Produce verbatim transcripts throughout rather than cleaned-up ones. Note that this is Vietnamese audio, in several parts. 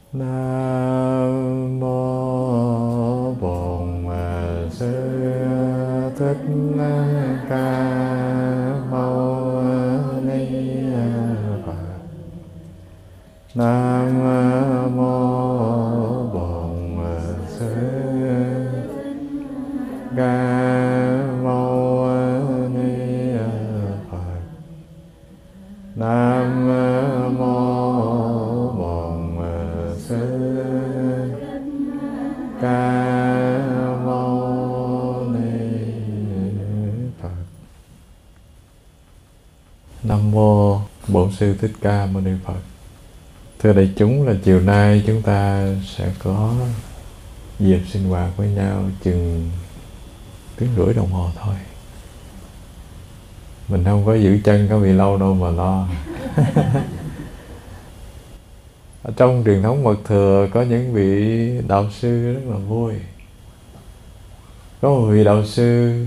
Nam mô Bổn Sư Thích Ca Mâu Ni Phật. Nam mô Bổn Sư Ca Mâu Ni Phật. Nam mô Bổn Sư Ca Mâu Ni Phật. Nam mô Bổn Sư Thích Ca Mâu Ni Phật. Thưa đại chúng, là chiều nay chúng ta sẽ có dịp sinh hoạt với nhau chừng tiếng rưỡi đồng hồ thôi. Mình không có giữ chân có bị lâu đâu mà lo. Ở trong truyền thống Mật Thừa có những vị đạo sư rất là vui. Có một vị đạo sư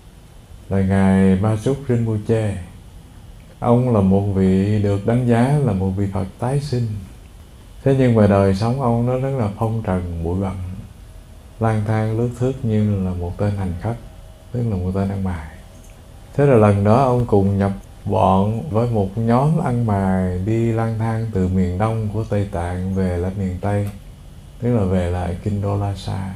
là Ngài Ma Súc Rinpoche. Ông là một vị được đánh giá là một vị Phật tái sinh. Thế nhưng mà đời sống ông nó rất là phong trần bụi bặm, lang thang lướt thướt như là một tên hành khách, tức là một tên ăn mày. Thế là lần đó ông cùng nhập bọn với một nhóm ăn mày đi lang thang từ miền đông của Tây Tạng về lại miền Tây, tức là về lại kinh đô Lhasa.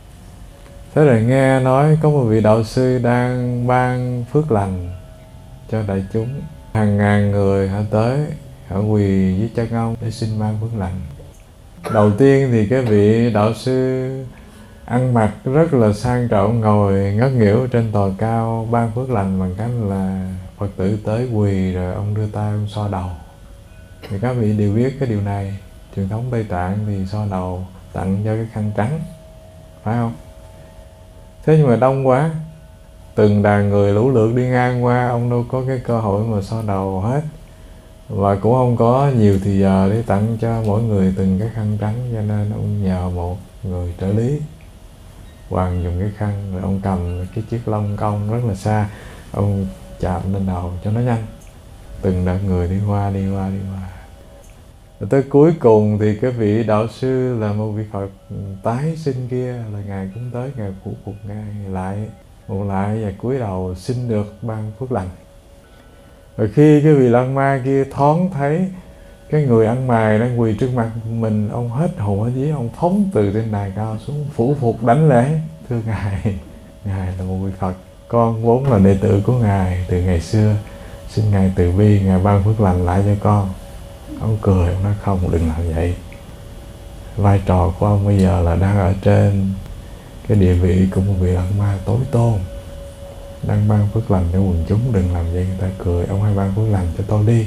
Thế là nghe nói có một vị đạo sư đang ban phước lành cho đại chúng. Hàng ngàn người họ tới, họ quỳ dưới chân ông để xin ban phước lành. Đầu tiên thì cái vị đạo sư ăn mặc rất là sang trọng, ngồi ngất nghỉu trên tòa cao ban phước lành bằng cách là Phật tử tới quỳ rồi ông đưa tay ông xoa đầu. Thì các vị đều biết cái điều này. Truyền thống Tây Tạng thì xoa đầu tặng cho cái khăn trắng, phải không? Thế nhưng mà đông quá, từng đàn người lũ lượt đi ngang qua, ông đâu có cái cơ hội mà xoa đầu hết, và cũng không có nhiều thì giờ để tặng cho mỗi người từng cái khăn trắng, cho nên ông nhờ một người trợ lý hoàng dùng cái khăn, rồi ông cầm cái chiếc lông công rất là xa, ông chạm lên đầu cho nó nhanh. Từng đợt người đi qua đi qua đi qua, rồi tới cuối cùng thì cái vị đạo sư là một vị Phật tái sinh kia, là Ngài cũng tới, Ngài phụ phục Ngài lại một lại và cúi đầu xin được ban phước lành. Rồi khi cái vị Lăng Ma kia thoáng thấy cái người ăn mày đang quỳ trước mặt mình, ông hết hồn hết vía, ông phóng từ trên đài cao xuống phủ phục đánh lễ. Thưa Ngài, Ngài là một vị Phật, con vốn là đệ tử của Ngài từ ngày xưa, xin Ngài từ bi, Ngài ban phước lành lại cho con. Ông cười, ông nói không, đừng làm vậy. Vai trò của ông bây giờ là đang ở trên cái địa vị của một vị Lăng Ma tối tôn, đang ban phước lành cho quần chúng, đừng làm vậy. Người ta cười, ông hãy ban phước lành cho tôi đi.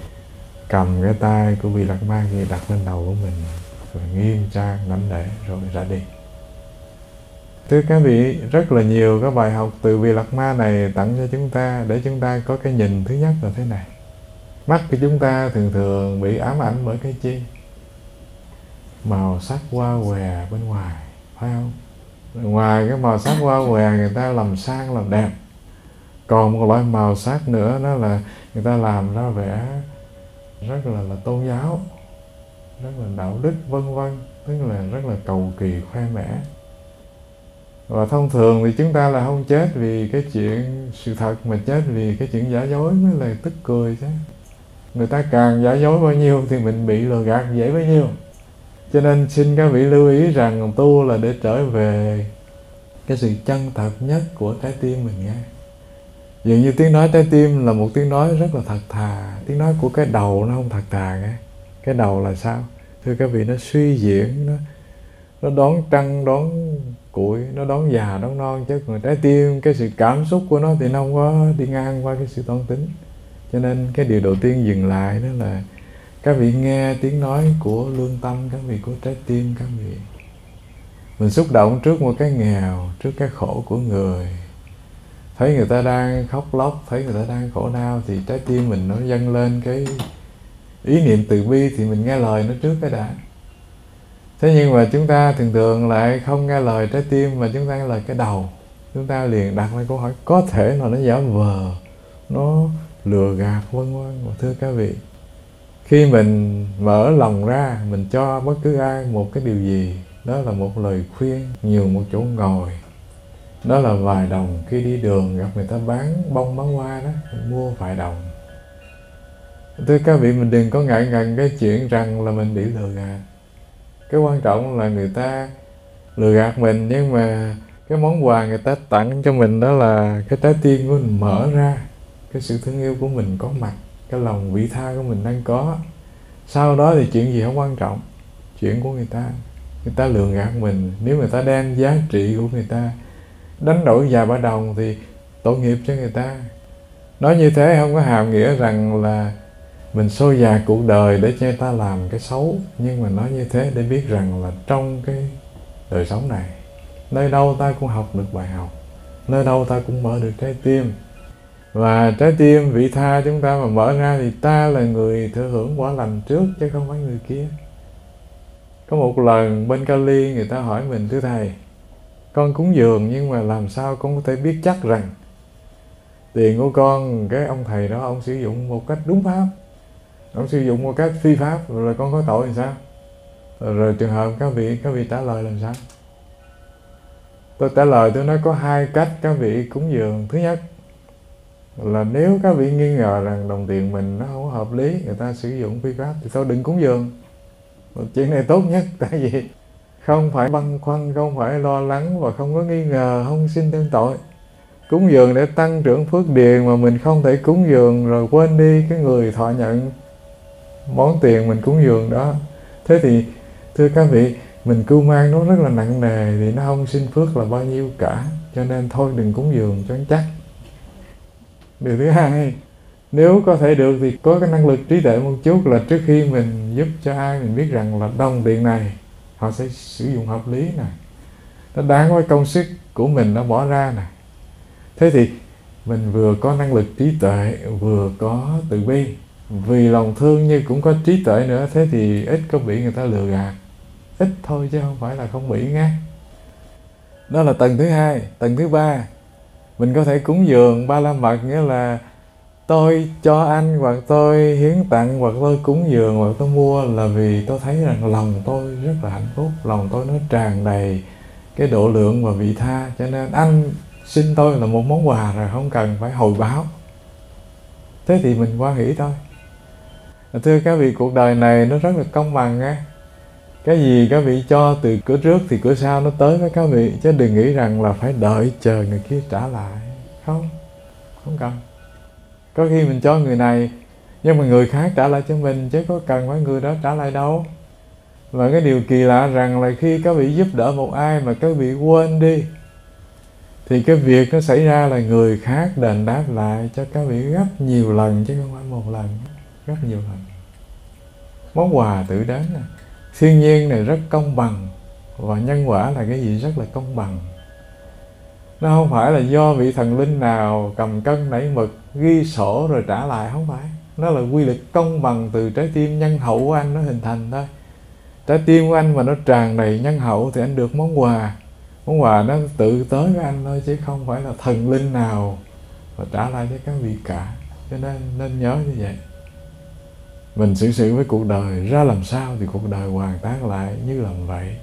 Cầm cái tay của vị Lăng Ma kia đặt lên đầu của mình, rồi nghiêm trang đánh lễ rồi ra đi. Thưa các vị, rất là nhiều các bài học từ vị Lăng Ma này tặng cho chúng ta, để chúng ta có cái nhìn. Thứ nhất là thế này: mắt của chúng ta thường thường bị ám ảnh bởi cái chi? Màu sắc hoa hòe bên ngoài, phải không? Ngoài cái màu sắc hoa hòe người ta làm sang làm đẹp, còn một loại màu sắc nữa đó là người ta làm ra vẻ rất là, là tôn giáo, rất là đạo đức vân vân, tức là rất là cầu kỳ khoe mẽ. Và thông thường thì chúng ta là không chết vì cái chuyện sự thật, mà chết vì cái chuyện giả dối mới là tức cười chứ. Người ta càng giả dối bao nhiêu thì mình bị lừa gạt dễ bấy nhiêu. Cho nên xin các vị lưu ý rằng tu là để trở về cái sự chân thật nhất của trái tim mình nghe. Dường như tiếng nói trái tim là một tiếng nói rất là thật thà, tiếng nói của cái đầu nó không thật thà nghe. Cái đầu là sao? Thưa các vị, nó suy diễn, nó, nó đón trăng, đón củi, nó đón già, đón non, chứ còn trái tim, cái sự cảm xúc của nó thì nó không có đi ngang qua cái sự toan tính. Cho nên cái điều đầu tiên dừng lại đó là các vị nghe tiếng nói của lương tâm, các vị của trái tim các vị. Mình xúc động trước một cái nghèo, trước cái khổ của người, thấy người ta đang khóc lóc, thấy người ta đang khổ đau, thì trái tim mình nó dâng lên cái ý niệm từ bi, thì mình nghe lời nó trước cái đã. Thế nhưng mà chúng ta thường thường lại không nghe lời trái tim, mà chúng ta nghe lời cái đầu. Chúng ta liền đặt ra câu hỏi có thể là nó giả vờ, nó lừa gạt vân vân. Và thưa các vị, Khi mình mở lòng ra, mình cho bất cứ ai một cái điều gì, đó là một lời khuyên, nhiều một chỗ ngồi, đó là vài đồng. Khi đi đường gặp người ta bán bông bán hoa đó, mình mua vài đồng. Thưa các vị, mình đừng có ngại ngần cái chuyện rằng là mình bị lừa gạt. Cái quan trọng là người ta lừa gạt mình, nhưng mà cái món quà người ta tặng cho mình đó là cái trái tim của mình mở ra, cái sự thương yêu của mình có mặt, cái lòng vị tha của mình đang có. Sau đó thì chuyện gì không quan trọng, chuyện của người ta. Người ta lừa gạt mình, nếu người ta đem giá trị của người ta đánh đổi vài ba đồng thì tội nghiệp cho người ta. Nói như thế không có hàm nghĩa rằng là mình xô dạt cuộc đời để cho người ta làm cái xấu, nhưng mà nói như thế để biết rằng là trong cái đời sống này, nơi đâu ta cũng học được bài học, nơi đâu ta cũng mở được trái tim. Và trái tim vị tha chúng ta mà mở ra thì ta là người thừa hưởng quả lành trước, chứ không phải người kia. Có một lần bên Cali người ta hỏi mình: thưa thầy, con cúng dường nhưng mà làm sao con có thể biết chắc rằng tiền của con, cái ông thầy đó ông sử dụng một cách đúng pháp, ông sử dụng một cách phi pháp, rồi con có tội làm sao? Rồi trường hợp các vị các vị trả lời làm sao? Tôi trả lời, tôi nói có hai cách các vị cúng dường. Thứ nhất là nếu các vị nghi ngờ rằng đồng tiền mình nó không hợp lý, người ta sử dụng phi pháp, thì thôi đừng cúng dường. Chuyện này tốt nhất, tại vì không phải băn khoăn, không phải lo lắng và không có nghi ngờ, không sinh thêm tội. Cúng dường để tăng trưởng phước điền mà mình không thể cúng dường rồi quên đi cái người thọ nhận món tiền mình cúng dường đó. Thế thì thưa các vị, mình cưu mang nó rất là nặng nề thì nó không sinh phước là bao nhiêu cả. Cho nên thôi đừng cúng dường cho chắc. Điều thứ hai, nếu có thể được thì có cái năng lực trí tuệ một chút, là trước khi mình giúp cho ai, mình biết rằng là đồng tiền này họ sẽ sử dụng hợp lý này, nó đáng với công sức của mình nó bỏ ra này. Thế thì mình vừa có năng lực trí tuệ, vừa có từ bi, vì lòng thương nhưng cũng có trí tuệ nữa. Thế thì ít có bị người ta lừa gạt, ít thôi chứ không phải là không bị nghe. Đó là tầng thứ hai. Tầng thứ ba, mình có thể cúng dường ba la mật, nghĩa là tôi cho anh, hoặc tôi hiến tặng, hoặc tôi cúng dường, hoặc tôi mua là vì tôi thấy rằng lòng tôi rất là hạnh phúc, lòng tôi nó tràn đầy cái độ lượng và vị tha, cho nên anh xin tôi là một món quà rồi, không cần phải hồi báo. Thế thì mình hoan hỷ thôi. Thưa các vị, cuộc đời này nó rất là công bằng á. Cái gì các vị cho từ cửa trước thì cửa sau nó tới với các vị, chứ đừng nghĩ rằng là phải đợi chờ người kia trả lại. Không, không cần. Có khi mình cho người này nhưng mà người khác trả lại cho mình, chứ có cần phải người đó trả lại đâu. Và cái điều kỳ lạ rằng là khi các vị giúp đỡ một ai mà các vị quên đi, thì cái việc nó xảy ra là người khác đền đáp lại cho các vị gấp nhiều lần, chứ không phải một lần, gấp nhiều lần. Món quà tự đến này, thiên nhiên này rất công bằng, và nhân quả là cái gì rất là công bằng. Nó không phải là do vị thần linh nào cầm cân nảy mực ghi sổ rồi trả lại, không phải. Nó là quy luật công bằng từ trái tim nhân hậu của anh nó hình thành thôi. Trái tim của anh mà nó tràn đầy nhân hậu thì anh được món quà. Món quà nó tự tới với anh thôi, chứ không phải là thần linh nào và trả lại cho các vị cả. Cho nên nên nhớ như vậy. Mình xử sự với cuộc đời ra làm sao thì cuộc đời hoàn tác lại như làm vậy.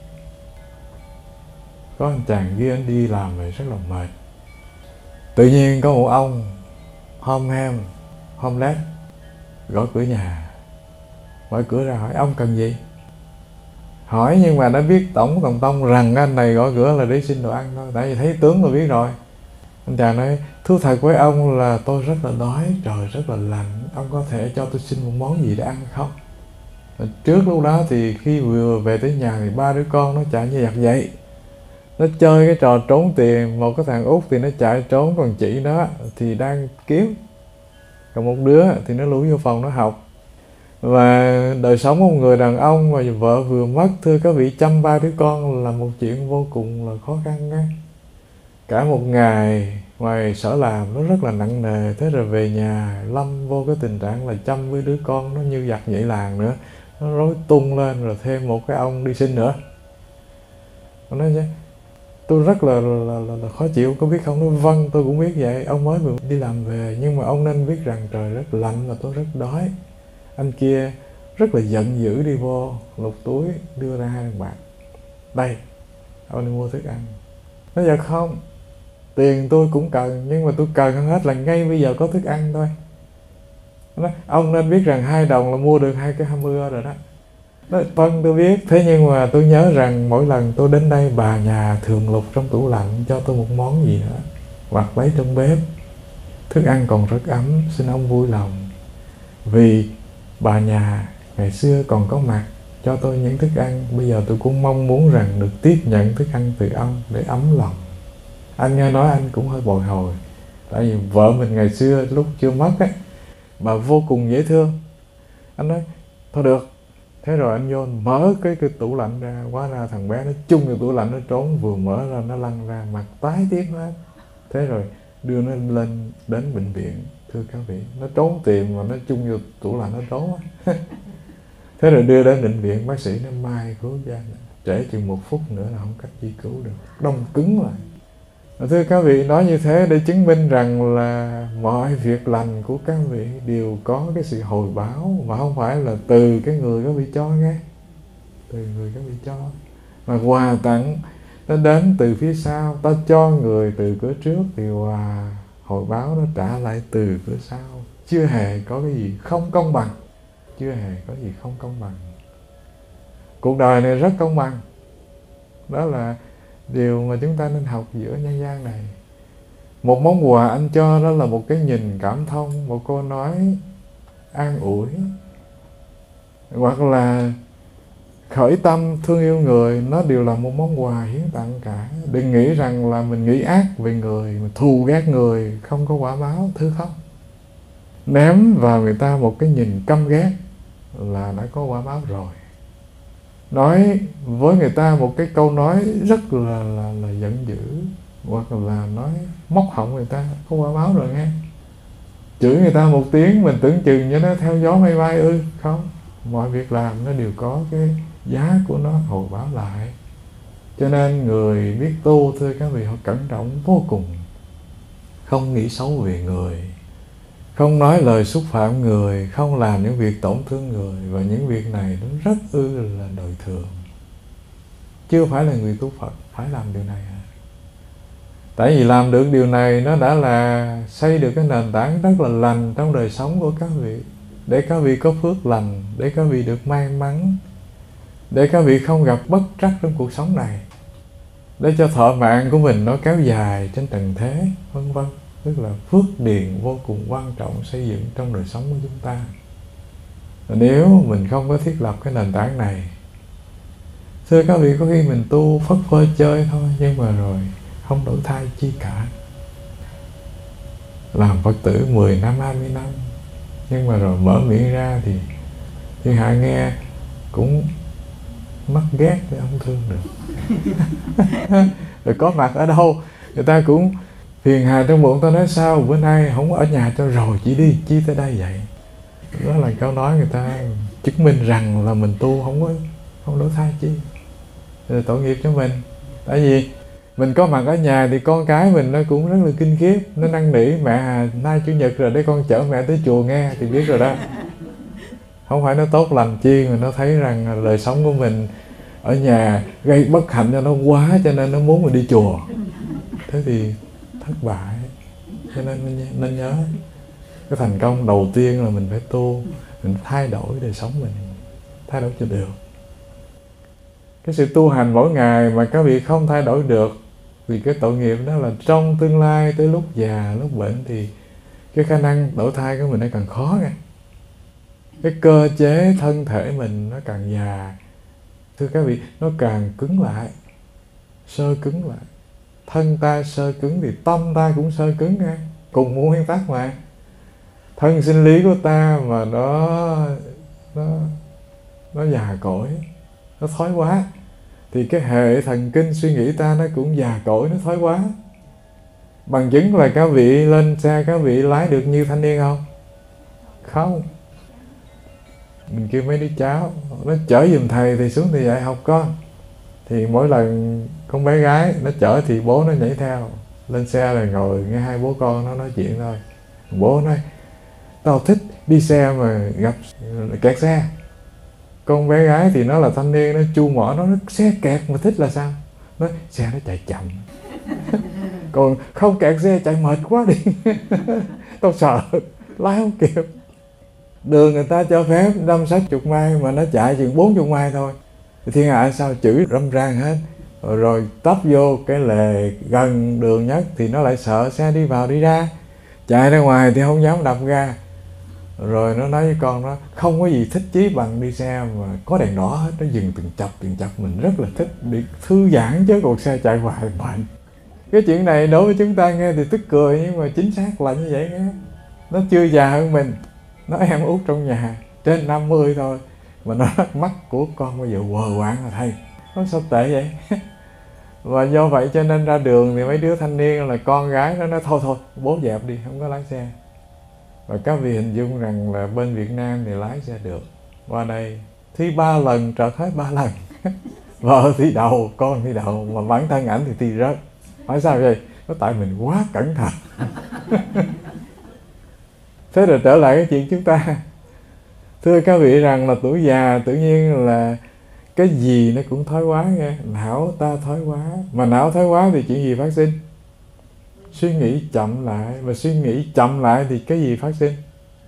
Có anh chàng kia anh đi làm về rất là mệt. Tự nhiên có một ông homeless, homeless gõ cửa nhà. Mở cửa ra hỏi ông cần gì. Hỏi nhưng mà đã biết tổng tổng tông rằng anh này gõ cửa là để xin đồ ăn thôi. Tại vì thấy tướng là biết rồi. Anh chàng nói: thú thật với ông là tôi rất là đói, trời rất là lạnh, ông có thể cho tôi xin một món gì để ăn không? Trước lúc đó thì khi vừa về tới nhà thì ba đứa con nó chạy như giật vậy. Nó chơi cái trò trốn tiền. Một cái thằng út thì nó chạy trốn, còn chị nó thì đang kiếm. Còn một đứa thì nó lủi vô phòng nó học. Và đời sống của một người đàn ông mà vợ vừa mất, thưa các vị, chăm ba đứa con là một chuyện vô cùng là khó khăn á. Cả một ngày ngoài sở làm nó rất là nặng nề. Thế rồi về nhà lâm vô cái tình trạng là chăm với đứa con nó như giặt nhảy làng nữa. Nó rối tung lên, rồi thêm một cái ông đi sinh nữa. Nó nói chứ tôi rất là, là, là, là khó chịu, có biết không? Nói vâng, tôi cũng biết vậy, ông mới vừa đi làm về, nhưng mà ông nên biết rằng trời rất lạnh và tôi rất đói. Anh kia rất là giận dữ đi vô lục túi đưa ra hai đồng bạc. Đây, ông đi mua thức ăn. Nói dạ không, tiền tôi cũng cần, nhưng mà tôi cần hơn hết là ngay bây giờ có thức ăn thôi. Nói, ông nên biết rằng hai đồng là mua được hai cái hamburger rồi đó. Nói, vâng tôi biết, thế nhưng mà tôi nhớ rằng mỗi lần tôi đến đây bà nhà thường lục trong tủ lạnh cho tôi một món gì nữa, hoặc lấy trong bếp. Thức ăn còn rất ấm, xin ông vui lòng. Vì bà nhà ngày xưa còn có mặt cho tôi những thức ăn, bây giờ tôi cũng mong muốn rằng được tiếp nhận thức ăn từ ông để ấm lòng. Anh nghe nói anh cũng hơi bồi hồi, tại vì vợ mình ngày xưa lúc chưa mất á, bà vô cùng dễ thương. Anh nói thôi được. Thế rồi anh vô mở cái, cái tủ lạnh ra, hóa ra thằng bé nó chung vào tủ lạnh, nó trốn, vừa mở ra nó lăn ra, mặt tái tiếp hết. Thế rồi đưa nó lên đến bệnh viện. Thưa các vị, nó trốn tìm mà nó chung vô tủ lạnh, nó trốn á. Thế rồi đưa đến bệnh viện, bác sĩ nó mai cứu ra, trễ chừng một phút nữa là không cách chi cứu được, đông cứng lại. Thưa các vị, nói như thế để chứng minh rằng là mọi việc lành của các vị đều có cái sự hồi báo, mà không phải là từ cái người các vị cho nghe, từ người các vị cho. Mà quà tặng nó đến từ phía sau, ta cho người từ cửa trước thì quà hồi báo nó trả lại từ cửa sau. Chưa hề có cái gì không công bằng, chưa hề có gì không công bằng. Cuộc đời này rất công bằng. Đó là điều mà chúng ta nên học giữa nhân gian này. Một món quà anh cho đó là một cái nhìn cảm thông, một câu nói an ủi, hoặc là khởi tâm thương yêu người, nó đều là một món quà hiến tặng cả. Đừng nghĩ rằng là mình nghĩ ác về người, mình thù ghét người, không có quả báo, thưa không? Ném vào người ta một cái nhìn căm ghét là đã có quả báo rồi. Nói với người ta một cái câu nói rất là, là, là giận dữ, hoặc là nói móc họng người ta, có quả báo rồi nghe. Chửi người ta một tiếng mình tưởng chừng như nó theo gió mây bay ư? Không, mọi việc làm nó đều có cái giá của nó hồi báo lại. Cho nên người biết tu, thưa các vị, họ cẩn trọng vô cùng, không nghĩ xấu về người, không nói lời xúc phạm người, không làm những việc tổn thương người. Và những việc này nó rất ư là đời thường. Chưa phải là người tu Phật phải làm điều này à? Tại vì làm được điều này nó đã là xây được cái nền tảng rất là lành trong đời sống của các vị, để các vị có phước lành, để các vị được may mắn, để các vị không gặp bất trắc trong cuộc sống này, để cho thọ mạng của mình nó kéo dài trên trần thế, vân vân. Tức là phước điền vô cùng quan trọng xây dựng trong đời sống của chúng ta. Nếu mình không có thiết lập cái nền tảng này, thưa các vị, có khi mình tu phất phơ chơi thôi, nhưng mà rồi không đổi thay chi cả. Làm Phật tử mười năm, hai mươi năm, nhưng mà rồi mở miệng ra thì thiên hạ nghe cũng mắc ghét, không thương được. Rồi có mặt ở đâu người ta cũng phiền hà trong bụng, ta nói sao bữa nay không ở nhà cho rồi, chỉ đi chi tới đây vậy. Đó là câu nói người ta chứng minh rằng là mình tu không có không đổi thay chi. Rồi tội nghiệp cho mình. Tại vì mình có mặt ở nhà thì con cái mình nó cũng rất là kinh khiếp, nó năn nỉ mẹ à, nay chủ nhật rồi để con chở mẹ tới chùa nghe, thì biết rồi đó. Không phải nó tốt lành chi, mà nó thấy rằng đời sống của mình ở nhà gây bất hạnh cho nó quá, cho nên nó muốn mình đi chùa. Thế thì thất bại. Cho nên nên nhớ, cái thành công đầu tiên là mình phải tu, mình thay đổi đời sống mình, thay đổi cho được. Cái sự tu hành mỗi ngày mà các vị không thay đổi được, vì cái tội nghiệp đó là trong tương lai tới lúc già, lúc bệnh thì cái khả năng đổi thay của mình nó càng khó nghe. Cái cơ chế thân thể mình nó càng già, thưa các vị, nó càng cứng lại, sơ cứng lại. Thân ta sơ cứng thì tâm ta cũng sơ cứng nghe, cùng một nguyên tắc mà. Thân sinh lý của ta mà nó nó nó già cỗi, nó thói quá, thì cái hệ thần kinh suy nghĩ ta nó cũng già cỗi, nó thói quá. Bằng chứng là các vị lên xe, các vị lái được như thanh niên không? Không. Mình kêu mấy đứa cháu nó chở giùm thầy thì xuống thì dạy học con. Thì mỗi lần con bé gái nó chở thì bố nó nhảy theo. Lên xe là ngồi nghe hai bố con nó nói chuyện thôi. Bố nói tao thích đi xe mà gặp kẹt xe. Con bé gái thì nó là thanh niên, nó chu mỏ, nó, nó xe kẹt mà thích là sao? Nó xe nó chạy chậm. Còn không kẹt xe chạy mệt quá đi. Tao sợ, lái không kịp. Đường người ta cho phép năm sáu chục mai mà nó chạy chừng bốn chục mai thôi. Thì thiên hạ sao chửi râm ran hết. Rồi, rồi tấp vô cái lề gần đường nhất thì nó lại sợ xe đi vào đi ra. Chạy ra ngoài thì không dám đập ga. Rồi nó nói với con nó không có gì thích chí bằng đi xe mà có đèn đỏ hết. Nó dừng từng chập từng chập, mình rất là thích để thư giãn chứ còn xe chạy hoài mạnh. Cái chuyện này đối với chúng ta nghe thì tức cười, nhưng mà chính xác là như vậy nghe. Nó chưa già hơn mình, nó em út trong nhà trên năm mươi thôi mà nó mắt của con bây giờ quờ quạng là thầy. Nó sao tệ vậy? Và do vậy cho nên ra đường thì mấy đứa thanh niên là con gái nó nói thôi thôi bố dẹp đi, không có lái xe. Và các vị hình dung rằng là bên Việt Nam thì lái xe được. Qua đây thi ba lần trật hết ba lần. Vợ thi đầu, con thi đầu, mà bản thân ảnh thì thi rớt. Hỏi sao vậy? Nó tại mình quá cẩn thận. Thế rồi trở lại cái chuyện chúng ta. Thưa các vị rằng là tuổi già tự nhiên là cái gì nó cũng thoái hóa nghe. Não ta thoái hóa. Mà não thoái hóa thì chuyện gì phát sinh? Suy nghĩ chậm lại. Và suy nghĩ chậm lại thì cái gì phát sinh?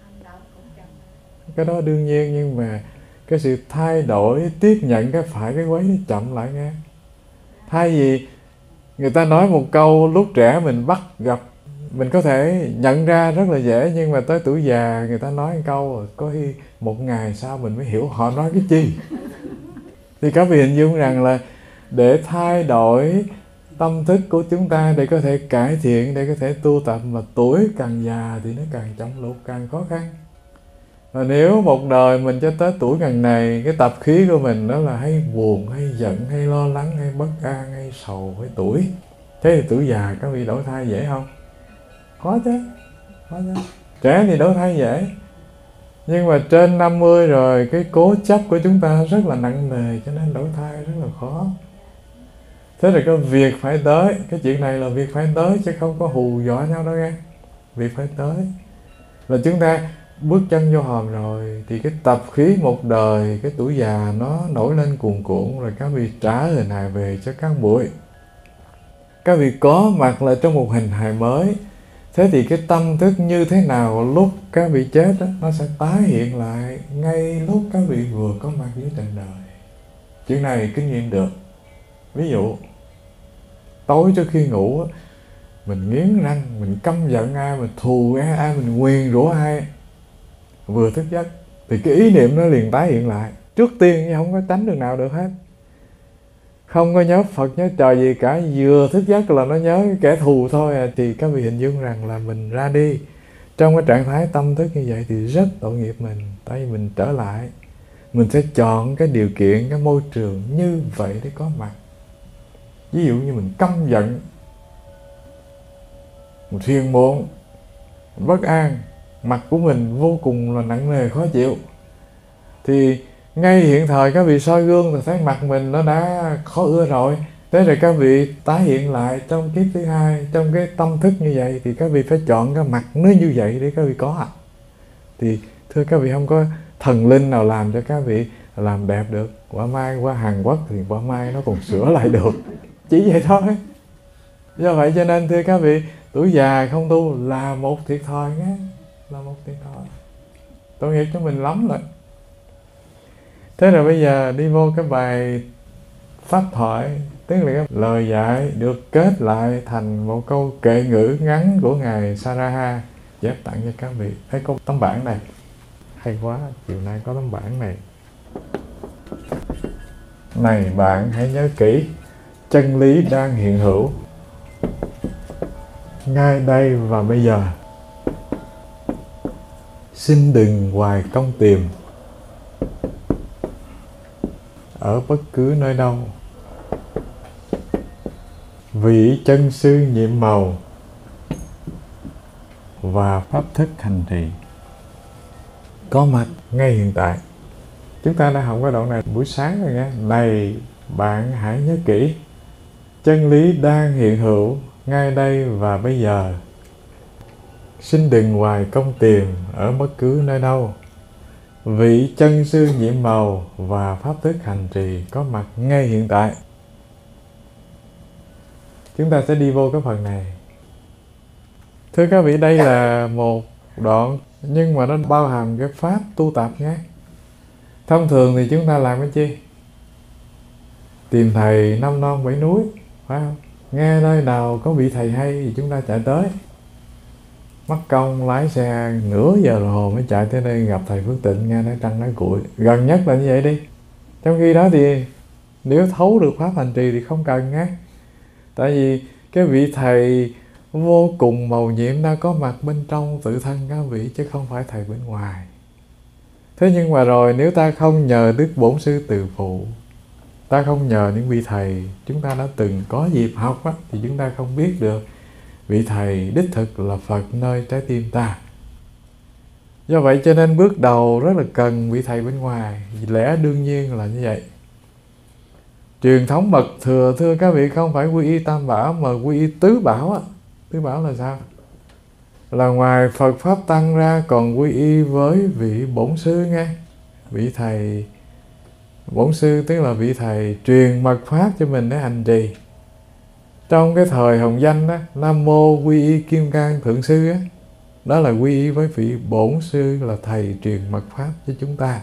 Cái đó đương nhiên, nhưng mà cái sự thay đổi, tiếp nhận cái phải cái quấy nó chậm lại nghe. Thay vì người ta nói một câu lúc trẻ mình bắt gặp, mình có thể nhận ra rất là dễ, nhưng mà tới tuổi già người ta nói một câu có khi một ngày sau mình mới hiểu họ nói cái gì. Thì các vị hình dung rằng là để thay đổi tâm thức của chúng ta, để có thể cải thiện, để có thể tu tập, mà tuổi càng già thì nó càng chậm lụt, càng khó khăn. Và nếu một đời mình cho tới tuổi gần này, cái tập khí của mình đó là hay buồn, hay giận, hay lo lắng, hay bất an, hay sầu, hay tuổi. Thế thì tuổi già các vị đổi thay dễ không? Khó chứ, khó chứ. Trẻ thì đổi thay dễ. Nhưng mà trên năm mươi rồi, cái cố chấp của chúng ta rất là nặng nề, cho nên đổi thay rất là khó. Thế thì cái việc phải tới, cái chuyện này là việc phải tới, chứ không có hù dọa nhau đâu nghe. Việc phải tới là chúng ta bước chân vô hòm rồi, thì cái tập khí một đời, cái tuổi già nó nổi lên cuồn cuộn, rồi các vị trả hình hài về cho các buổi. Các vị có mặt lại trong một hình hài mới. Thế thì cái tâm thức như thế nào lúc các vị chết đó, nó sẽ tái hiện lại ngay lúc các vị vừa có mặt dưới trần đời. Chuyện này kinh nghiệm được. Ví dụ tối trước khi ngủ mình nghiến răng, mình căm giận ai, mình thù ai, ai mình nguyền rủa ai, vừa thức giấc thì cái ý niệm nó liền tái hiện lại trước tiên, nhưng không có tránh được nào được hết. Không có nhớ Phật nhớ trời gì cả, vừa thức giấc là nó nhớ cái kẻ thù thôi à. Thì các vị hình dung rằng là mình ra đi trong cái trạng thái tâm thức như vậy thì rất tội nghiệp mình. Tại vì mình trở lại, mình sẽ chọn cái điều kiện, cái môi trường như vậy để có mặt. Ví dụ như mình căm giận, mình phiền muộn, mình bất an, mặt của mình vô cùng là nặng nề khó chịu, thì ngay hiện thời các vị soi gương thì thấy mặt mình nó đã khó ưa rồi. Thế rồi các vị tái hiện lại trong kiếp thứ hai, trong cái tâm thức như vậy, thì các vị phải chọn cái mặt nó như vậy để các vị có. Thì thưa các vị, không có thần linh nào làm cho các vị làm đẹp được. Quả mai qua Hàn Quốc thì quả mai nó còn sửa lại được, chỉ vậy thôi. Do vậy cho nên thưa các vị, tuổi già không tu là một thiệt thòi nhé, là một thiệt thòi. Tội nghiệp cho mình lắm rồi. Thế rồi bây giờ đi vô cái bài pháp thoại, tức là cái lời dạy được kết lại thành một câu kệ ngữ ngắn của Ngài Saraha, chép tặng cho các vị. Thấy có tấm bản này, hay quá, chiều nay có tấm bản này. Này bạn hãy nhớ kỹ, chân lý đang hiện hữu ngay đây và bây giờ. Xin đừng hoài công tìm ở bất cứ nơi đâu, vị chân sư nhiệm màu và pháp thức hành trì có mặt ngay hiện tại. Chúng ta đã học cái đoạn này buổi sáng rồi nghe. Này bạn hãy nhớ kỹ, chân lý đang hiện hữu ngay đây và bây giờ. Xin đừng hoài công tìm ở bất cứ nơi đâu, vị chân sư nhiệm màu và pháp thức hành trì có mặt ngay hiện tại. Chúng ta sẽ đi vô cái phần này. Thưa các vị, đây là một đoạn nhưng mà nó bao hàm cái pháp tu tập nhé. Thông thường thì chúng ta làm cái chi? Tìm thầy năm non bảy núi, phải không? Nghe nơi nào có vị thầy hay thì chúng ta chạy tới. Mất công lái xe nửa giờ đồng hồ mới chạy tới đây gặp thầy Phước Tịnh nghe nói trăng nói cuội. Gần nhất là như vậy đi. Trong khi đó thì nếu thấu được pháp hành trì thì không cần nghe. Tại vì cái vị thầy vô cùng mầu nhiệm đã có mặt bên trong tự thân các vị, chứ không phải thầy bên ngoài. Thế nhưng mà rồi nếu ta không nhờ Đức Bổn Sư Từ Phụ, ta không nhờ những vị thầy chúng ta đã từng có dịp học á, thì chúng ta không biết được vị thầy đích thực là Phật nơi trái tim ta. Do vậy cho nên bước đầu rất là cần vị thầy bên ngoài, lẽ đương nhiên là như vậy. Truyền thống mật thừa thưa các vị không phải quy y tam bảo mà quy y tứ bảo á. Tứ bảo là sao? Là ngoài Phật Pháp Tăng ra còn quy y với vị Bổn Sư nghe. Vị thầy Bổn Sư tức là vị thầy truyền mật Pháp cho mình để hành trì. Trong cái thời Hồng Danh đó, Nam Mô Quy Y Kim Cang Thượng Sư á, đó là quy y với vị Bổn Sư là thầy truyền mật Pháp cho chúng ta.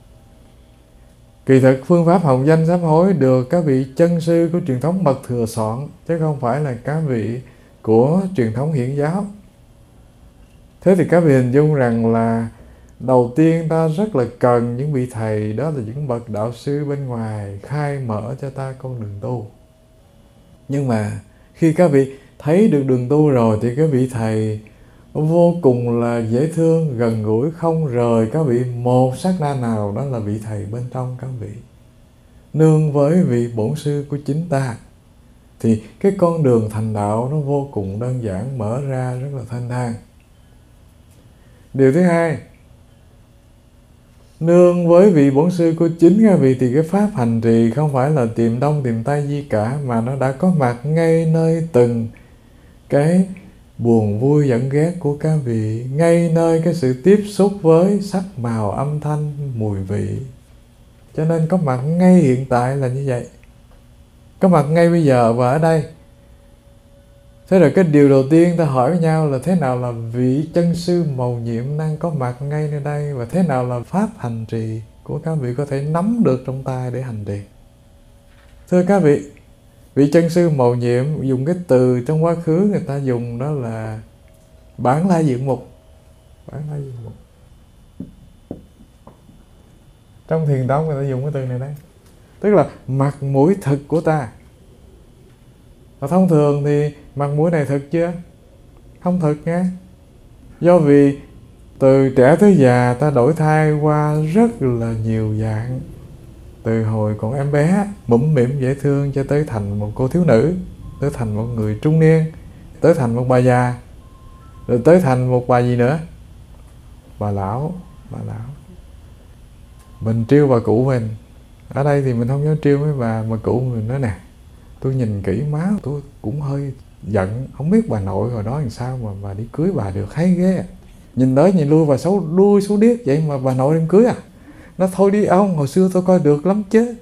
Kỳ thực phương pháp Hồng Danh sám hối được các vị chân sư của truyền thống mật thừa soạn, chứ không phải là các vị của truyền thống Hiển giáo. Thế thì các vị hình dung rằng là đầu tiên ta rất là cần những vị thầy, đó là những bậc đạo sư bên ngoài khai mở cho ta con đường tu. Nhưng mà khi các vị thấy được đường tu rồi thì các vị thầy vô cùng là dễ thương, gần gũi, không rời các vị một sát na nào. Đó là vị thầy bên trong các vị, nương với vị Bổn Sư của chính ta. Thì cái con đường thành đạo nó vô cùng đơn giản, mở ra rất là thanh thang. Điều thứ hai, nương với vị Bổn Sư của chính các vị thì cái pháp hành trì không phải là tìm đông tìm tây gì cả, mà nó đã có mặt ngay nơi từng cái buồn vui giận ghét của các vị, ngay nơi cái sự tiếp xúc với sắc màu âm thanh mùi vị. Cho nên có mặt ngay hiện tại là như vậy, có mặt ngay bây giờ và ở đây. Thế rồi cái điều đầu tiên ta hỏi với nhau là thế nào là vị chân sư mầu nhiệm đang có mặt ngay nơi đây, và thế nào là pháp hành trì của các vị có thể nắm được trong tay để hành trì. Thưa các vị, vị chân sư mầu nhiệm dùng cái từ trong quá khứ người ta dùng đó là bản lai diện mục. Bản lai diện mục. Trong thiền tông người ta dùng cái từ này đây, tức là mặt mũi thực của ta. Và thông thường thì mặt mũi này thực chưa? Không thực nha. Do vì từ trẻ tới già ta đổi thay qua rất là nhiều dạng. Từ hồi còn em bé mũm mĩm dễ thương cho tới thành một cô thiếu nữ, tới thành một người trung niên, tới thành một bà già, rồi tới thành một bà gì nữa? Bà lão. Bà lão. Mình trêu bà cụ mình. Ở đây thì mình không dám trêu mấy bà, mà cụ mình nói nè, tôi nhìn kỹ má tôi cũng hơi giận, không biết bà nội hồi đó làm sao mà bà đi cưới bà được, hay ghê. Nhìn tới nhìn lui bà xấu đuôi xấu điếc vậy mà bà nội đem cưới à? Nó thôi đi ông, hồi xưa tôi coi được lắm chứ.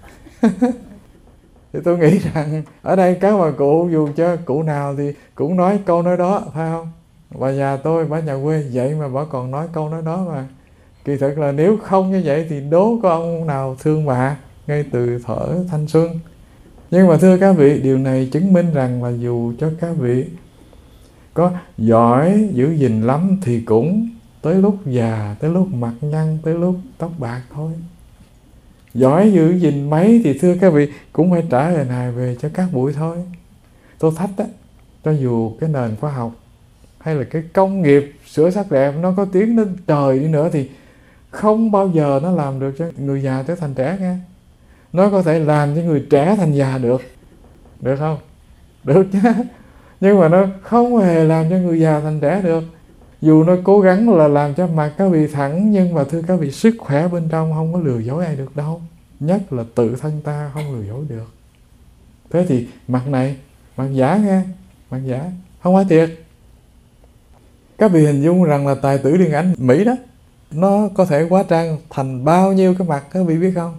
Thì tôi nghĩ rằng ở đây các bà cụ dù cho cụ nào thì cũng nói câu nói đó, phải không? Bà già tôi, bà nhà quê vậy mà bà còn nói câu nói đó mà. Kỳ thực là nếu không như vậy thì đố có ông nào thương bà ngay từ thuở thanh xuân. Nhưng mà thưa các vị, điều này chứng minh rằng là dù cho các vị có giỏi giữ gìn lắm thì cũng tới lúc già, tới lúc mặt nhăn, tới lúc tóc bạc thôi. Giỏi giữ gìn mấy thì thưa các vị cũng phải trả lời hài về cho các bụi thôi. Tôi thách á, cho dù cái nền khoa học hay là cái công nghiệp sửa sắc đẹp nó có tiến đến trời đi nữa thì không bao giờ nó làm được cho người già trở thành trẻ nghe. Nó có thể làm cho người trẻ thành già được. Được không? Được chứ. Nhưng mà nó không hề làm cho người già thành trẻ được. Dù nó cố gắng là làm cho mặt các vị thẳng, nhưng mà thưa các vị, sức khỏe bên trong không có lừa dối ai được đâu. Nhất là tự thân ta không lừa dối được. Thế thì mặt này, mặt giả nghe, mặt giả, không phải thiệt. Các vị hình dung rằng là tài tử điện ảnh Mỹ đó, nó có thể hóa trang thành bao nhiêu cái mặt các vị biết không?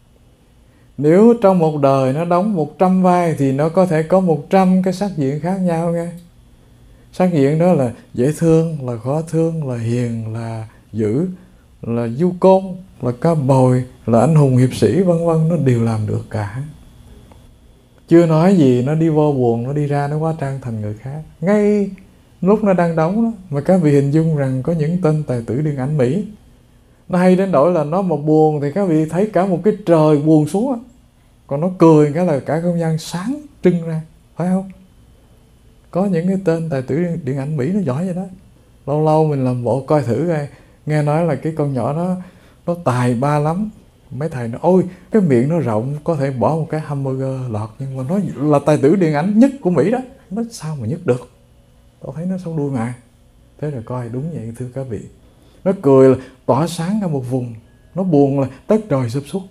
Nếu trong một đời nó đóng một trăm vai thì nó có thể có một trăm cái sắc diện khác nhau nghe. Sắc diện đó là dễ thương, là khó thương, là hiền, là dữ, là du côn, là cao bồi, là anh hùng hiệp sĩ, vân vân, nó đều làm được cả. Chưa nói gì nó đi vô buồn, nó đi ra nó hóa trang thành người khác. Ngay lúc nó đang đóng đó, mà các vị hình dung rằng có những tên tài tử điện ảnh Mỹ, nó hay đến nỗi là nó mà buồn thì các vị thấy cả một cái trời buồn xuống đó. Còn nó cười cái là cả không gian sáng trưng ra, phải không? Có những cái tên tài tử điện ảnh Mỹ nó giỏi vậy đó. Lâu lâu mình làm bộ coi thử coi. Nghe nói là cái con nhỏ đó nó tài ba lắm. Mấy thầy nói ôi cái miệng nó rộng, có thể bỏ một cái hamburger lọt, nhưng mà nó là tài tử điện ảnh nhất của Mỹ đó. Nó sao mà nhất được? Tôi thấy nó sống đuôi mà. Thế rồi coi đúng vậy thưa các vị. Nó cười là tỏa sáng cả một vùng, nó buồn là tất trời sụp sút.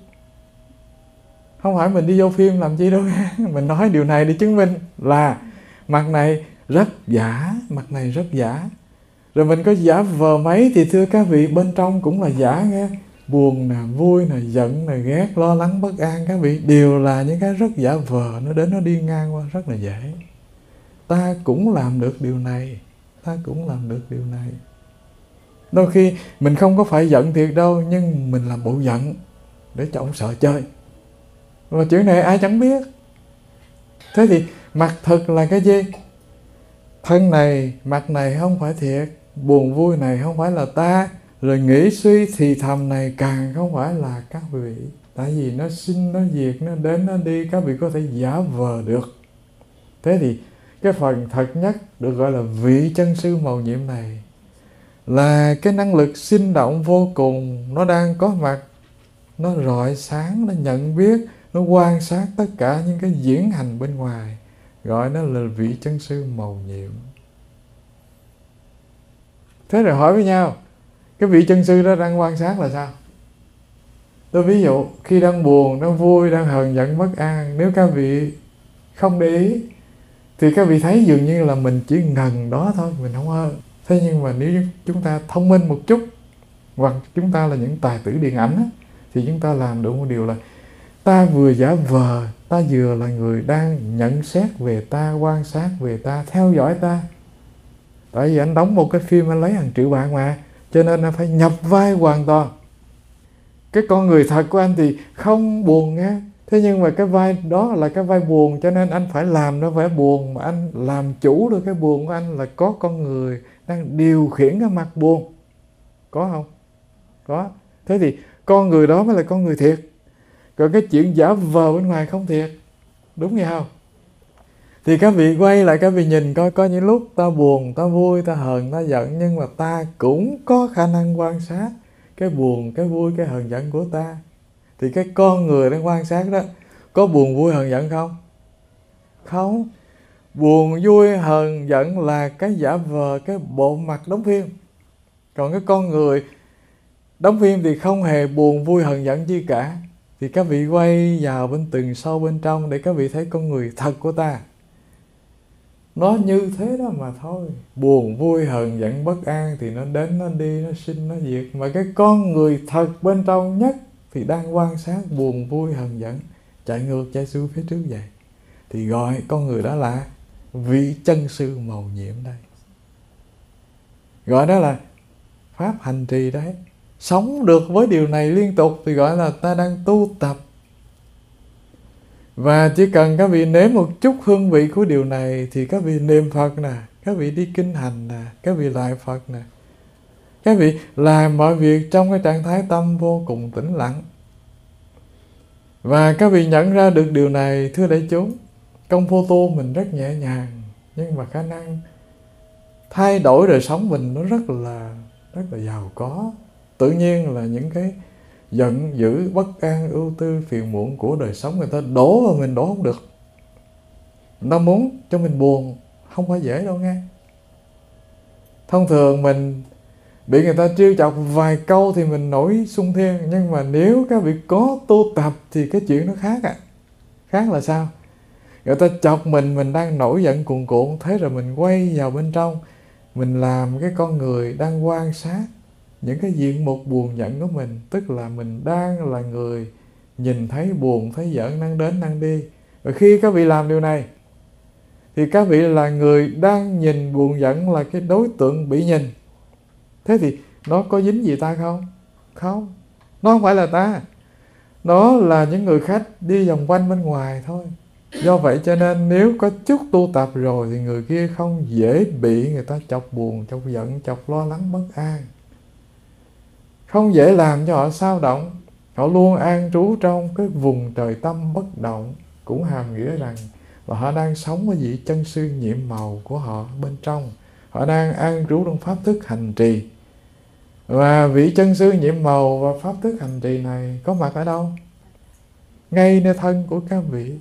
Không phải mình đi vô phim làm chi đâu. Mình nói điều này để chứng minh là mặt này rất giả, mặt này rất giả. Rồi mình có giả vờ mấy thì thưa các vị, bên trong cũng là giả nghe. Buồn nè, vui nè, giận nè, ghét, lo lắng, bất an, các vị đều là những cái rất giả vờ. Nó đến nó đi ngang qua rất là dễ. Ta cũng làm được điều này. Ta cũng làm được điều này. Đôi khi mình không có phải giận thiệt đâu, nhưng mình làm bộ giận để cho ông sợ chơi. Và chuyện này ai chẳng biết. Thế thì mặt thật là cái gì? Thân này, mặt này không phải thiệt. Buồn vui này không phải là ta. Rồi nghĩ suy thì thầm này càng không phải là các vị. Tại vì nó sinh, nó diệt, nó đến, nó đi. Các vị có thể giả vờ được. Thế thì cái phần thật nhất được gọi là vị chân sư mầu nhiệm này là cái năng lực sinh động vô cùng. Nó đang có mặt, nó rọi sáng, nó nhận biết, nó quan sát tất cả những cái diễn hành bên ngoài. Gọi nó là vị chân sư mầu nhiệm. Thế rồi hỏi với nhau, cái vị chân sư đó đang quan sát là sao? Tôi ví dụ, khi đang buồn, đang vui, đang hờn giận, bất an, nếu các vị không để ý thì các vị thấy dường như là mình chỉ ngần đó thôi, mình không hơn. Thế nhưng mà nếu chúng ta thông minh một chút, hoặc chúng ta là những tài tử điện ảnh á, thì chúng ta làm được một điều là ta vừa giả vờ, ta vừa là người đang nhận xét về ta, quan sát về ta, theo dõi ta. Tại vì anh đóng một cái phim anh lấy hàng triệu bạc mà, cho nên anh phải nhập vai hoàn toàn. Cái con người thật của anh thì không buồn nghe. Thế nhưng mà cái vai đó là cái vai buồn, cho nên anh phải làm nó vẻ buồn. Mà anh làm chủ được cái buồn của anh là có con người đang điều khiển cái mặt buồn. Có không? Có. Thế thì con người đó mới là con người thiệt. Còn cái chuyện giả vờ bên ngoài không thiệt. Đúng vậy không? Thì các vị quay lại các vị nhìn coi, có những lúc ta buồn, ta vui, ta hờn, ta giận, nhưng mà ta cũng có khả năng quan sát cái buồn, cái vui, cái hờn giận của ta. Thì cái con người đang quan sát đó có buồn vui hờn giận không? Không. Buồn vui hờn giận là cái giả vờ, cái bộ mặt đóng phim. Còn cái con người đóng phim thì không hề buồn vui hờn giận chi cả. Thì các vị quay vào bên từng sâu bên trong để các vị thấy con người thật của ta. Nó như thế đó mà thôi. Buồn vui hờn giận bất an thì nó đến nó đi, nó sinh nó diệt. Mà cái con người thật bên trong nhất thì đang quan sát buồn vui hờn giận, chạy ngược chạy xuôi phía trước vậy. Thì gọi con người đó là vị chân sư mầu nhiệm đây. Gọi đó là pháp hành trì đấy. Sống được với điều này liên tục thì gọi là ta đang tu tập. Và chỉ cần các vị nếm một chút hương vị của điều này thì các vị niệm Phật nè, các vị đi kinh hành nè, các vị lại Phật nè, các vị làm mọi việc trong cái trạng thái tâm vô cùng tĩnh lặng. Và các vị nhận ra được điều này, thưa đại chúng, công phu tu mình rất nhẹ nhàng, nhưng mà khả năng thay đổi đời sống mình nó rất là rất là giàu có. Tự nhiên là những cái giận dữ, bất an, ưu tư, phiền muộn của đời sống người ta đổ vào mình đổ không được. Người ta muốn cho mình buồn không phải dễ đâu nghe. Thông thường mình bị người ta trêu chọc vài câu thì mình nổi xung thiên. Nhưng mà nếu các vị có tu tập thì cái chuyện nó khác ạ. À. Khác là sao? Người ta chọc mình, mình đang nổi giận cuồn cuộn. Thế rồi mình quay vào bên trong, mình làm cái con người đang quan sát những cái diện mục buồn giận của mình, tức là mình đang là người nhìn thấy buồn, thấy giận, năng đến, năng đi. Và khi các vị làm điều này, thì các vị là người đang nhìn buồn giận là cái đối tượng bị nhìn. Thế thì nó có dính gì ta không? Không, nó không phải là ta. Nó là những người khách đi vòng quanh bên ngoài thôi. Do vậy cho nên nếu có chút tu tập rồi thì người kia không dễ bị người ta chọc buồn, chọc giận, chọc lo lắng bất an. Không dễ làm cho họ xao động. Họ luôn an trú trong cái vùng trời tâm bất động. Cũng hàm nghĩa rằng là họ đang sống với vị chân sư nhiệm màu của họ bên trong. Họ đang an trú trong pháp thức hành trì. Và vị chân sư nhiệm màu và pháp thức hành trì này có mặt ở đâu? Ngay nơi thân của các vị.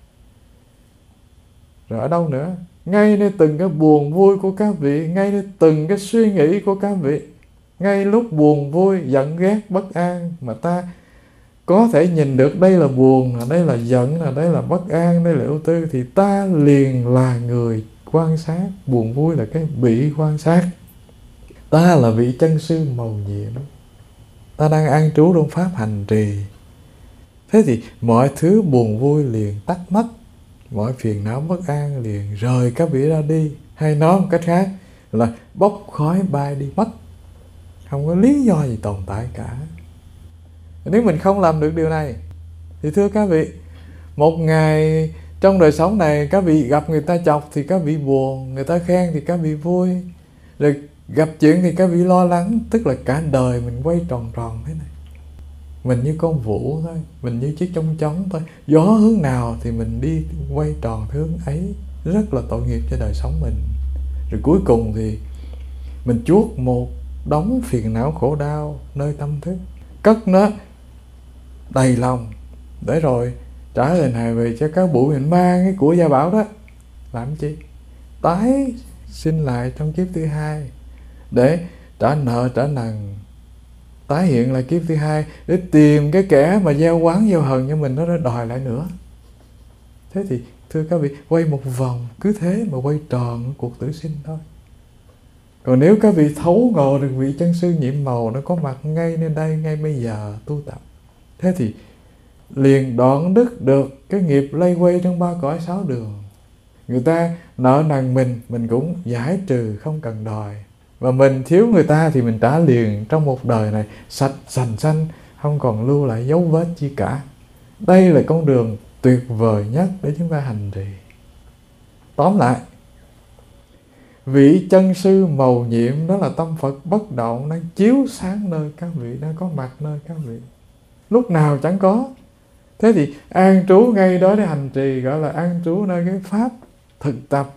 Rồi ở đâu nữa? Ngay nơi từng cái buồn vui của các vị, ngay nơi từng cái suy nghĩ của các vị. Ngay lúc buồn vui, giận ghét, bất an mà ta có thể nhìn được đây là buồn, là đây là giận, là đây là bất an, đây là ưu tư, thì ta liền là người quan sát. Buồn vui là cái bị quan sát. Ta là vị chân sư mầu nhiệm. Ta đang an trú trong pháp hành trì. Thế thì mọi thứ buồn vui liền tắt mất. Mọi phiền não bất an liền rời các vị ra đi. Hay nói một cách khác là bốc khói bay đi mất. Không có lý do gì tồn tại cả. Nếu mình không làm được điều này thì thưa các vị, một ngày trong đời sống này các vị gặp người ta chọc thì các vị buồn, người ta khen thì các vị vui, rồi gặp chuyện thì các vị lo lắng. Tức là cả đời mình quay tròn tròn thế này. Mình như con vũ thôi, mình như chiếc chong chóng thôi. Gió hướng nào thì mình đi quay tròn hướng ấy. Rất là tội nghiệp cho đời sống mình. Rồi cuối cùng thì mình chuốc một đống phiền não khổ đau nơi tâm thức, cất nó đầy lòng, để rồi trả lời hài về cho các bụi mình mang cái của gia bảo đó. Làm chi? Tái sinh lại trong kiếp thứ hai để trả nợ trả nần, tái hiện lại kiếp thứ hai để tìm cái kẻ mà gieo oán gieo hờn cho mình, nó đã đòi lại nữa. Thế thì thưa các vị, quay một vòng cứ thế mà quay tròn cuộc tử sinh thôi. Còn nếu các vị thấu ngộ được vị chân sư nhiệm màu nó có mặt ngay nơi đây, ngay bây giờ tu tập, thế thì liền đoạn đứt được cái nghiệp lây quay trong ba cõi sáu đường. Người ta nợ nần mình, mình cũng giải trừ, không cần đòi. Và mình thiếu người ta thì mình trả liền trong một đời này, sạch sành xanh, không còn lưu lại dấu vết chi cả. Đây là con đường tuyệt vời nhất để chúng ta hành trì. Tóm lại, vị chân sư mầu nhiệm đó là tâm Phật bất động, đang chiếu sáng nơi các vị, đang có mặt nơi các vị. Lúc nào chẳng có. Thế thì an trú ngay đó để hành trì, gọi là an trú nơi cái pháp thực tập.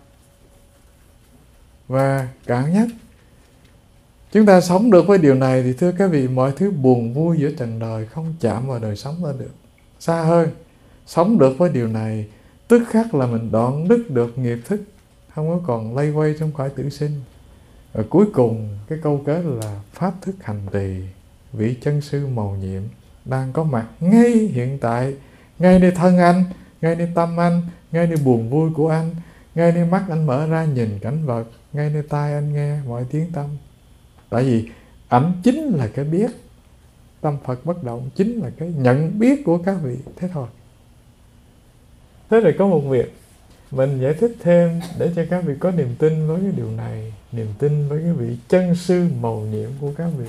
Và cạn nhất, chúng ta sống được với điều này thì thưa các vị, mọi thứ buồn vui giữa trần đời không chạm vào đời sống ta được. Xa hơn, sống được với điều này, tức khắc là mình đoạn đứt được nghiệp thức, không có còn lây quay trong cõi tử sinh. Và cuối cùng cái câu kết là pháp thức hành trì, vị chân sư mầu nhiệm đang có mặt ngay hiện tại, ngay nơi thân anh, ngay nơi tâm anh, ngay nơi buồn vui của anh, ngay nơi mắt anh mở ra nhìn cảnh vật, ngay nơi tai anh nghe mọi tiếng tâm. Tại vì ảnh chính là cái biết. Tâm Phật bất động chính là cái nhận biết của các vị. Thế thôi. Thế rồi có một việc mình giải thích thêm để cho các vị có niềm tin với cái điều này, niềm tin với cái vị chân sư mầu nhiệm của các vị.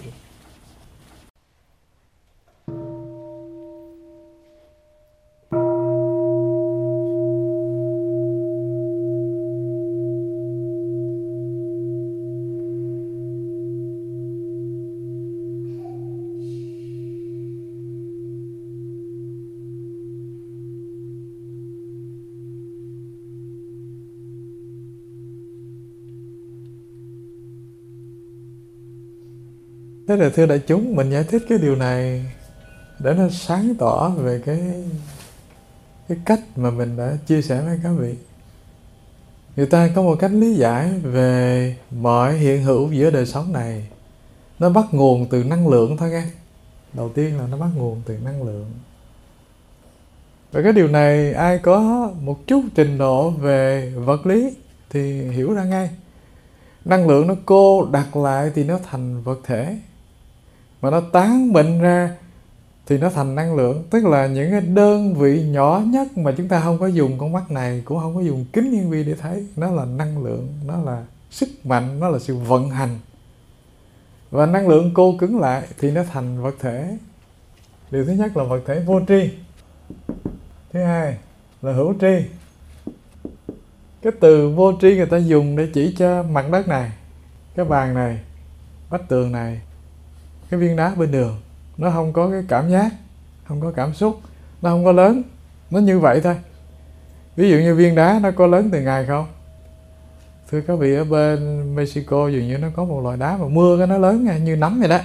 Thế là thưa đại chúng, mình giải thích cái điều này để nó sáng tỏ về cái cái cách mà mình đã chia sẻ với các vị. Người ta có một cách lý giải về mọi hiện hữu giữa đời sống này. Nó bắt nguồn từ năng lượng thôi nghe. Đầu tiên là nó bắt nguồn từ năng lượng. Và cái điều này ai có một chút trình độ về vật lý thì hiểu ra ngay. Năng lượng nó cô đặt lại thì nó thành vật thể. mà nó tán bệnh ra thì nó thành năng lượng. Tức là những cái đơn vị nhỏ nhất mà chúng ta không có dùng con mắt này, cũng không có dùng kính hiển vi để thấy, nó là năng lượng, nó là sức mạnh, nó là sự vận hành. Và năng lượng cô cứng lại thì nó thành vật thể. Điều thứ nhất là vật thể vô tri. Thứ hai là hữu tri. Cái từ vô tri người ta dùng để chỉ cho mặt đất này, cái bàn này, vách tường này, cái viên đá bên đường. Nó không có cái cảm giác, không có cảm xúc, nó không có lớn, nó như vậy thôi. Ví dụ như viên đá nó có lớn từng ngày không? Thưa các vị, ở bên Mexico dường như nó có một loại đá mà mưa cái nó lớn ngay như nấm vậy đó.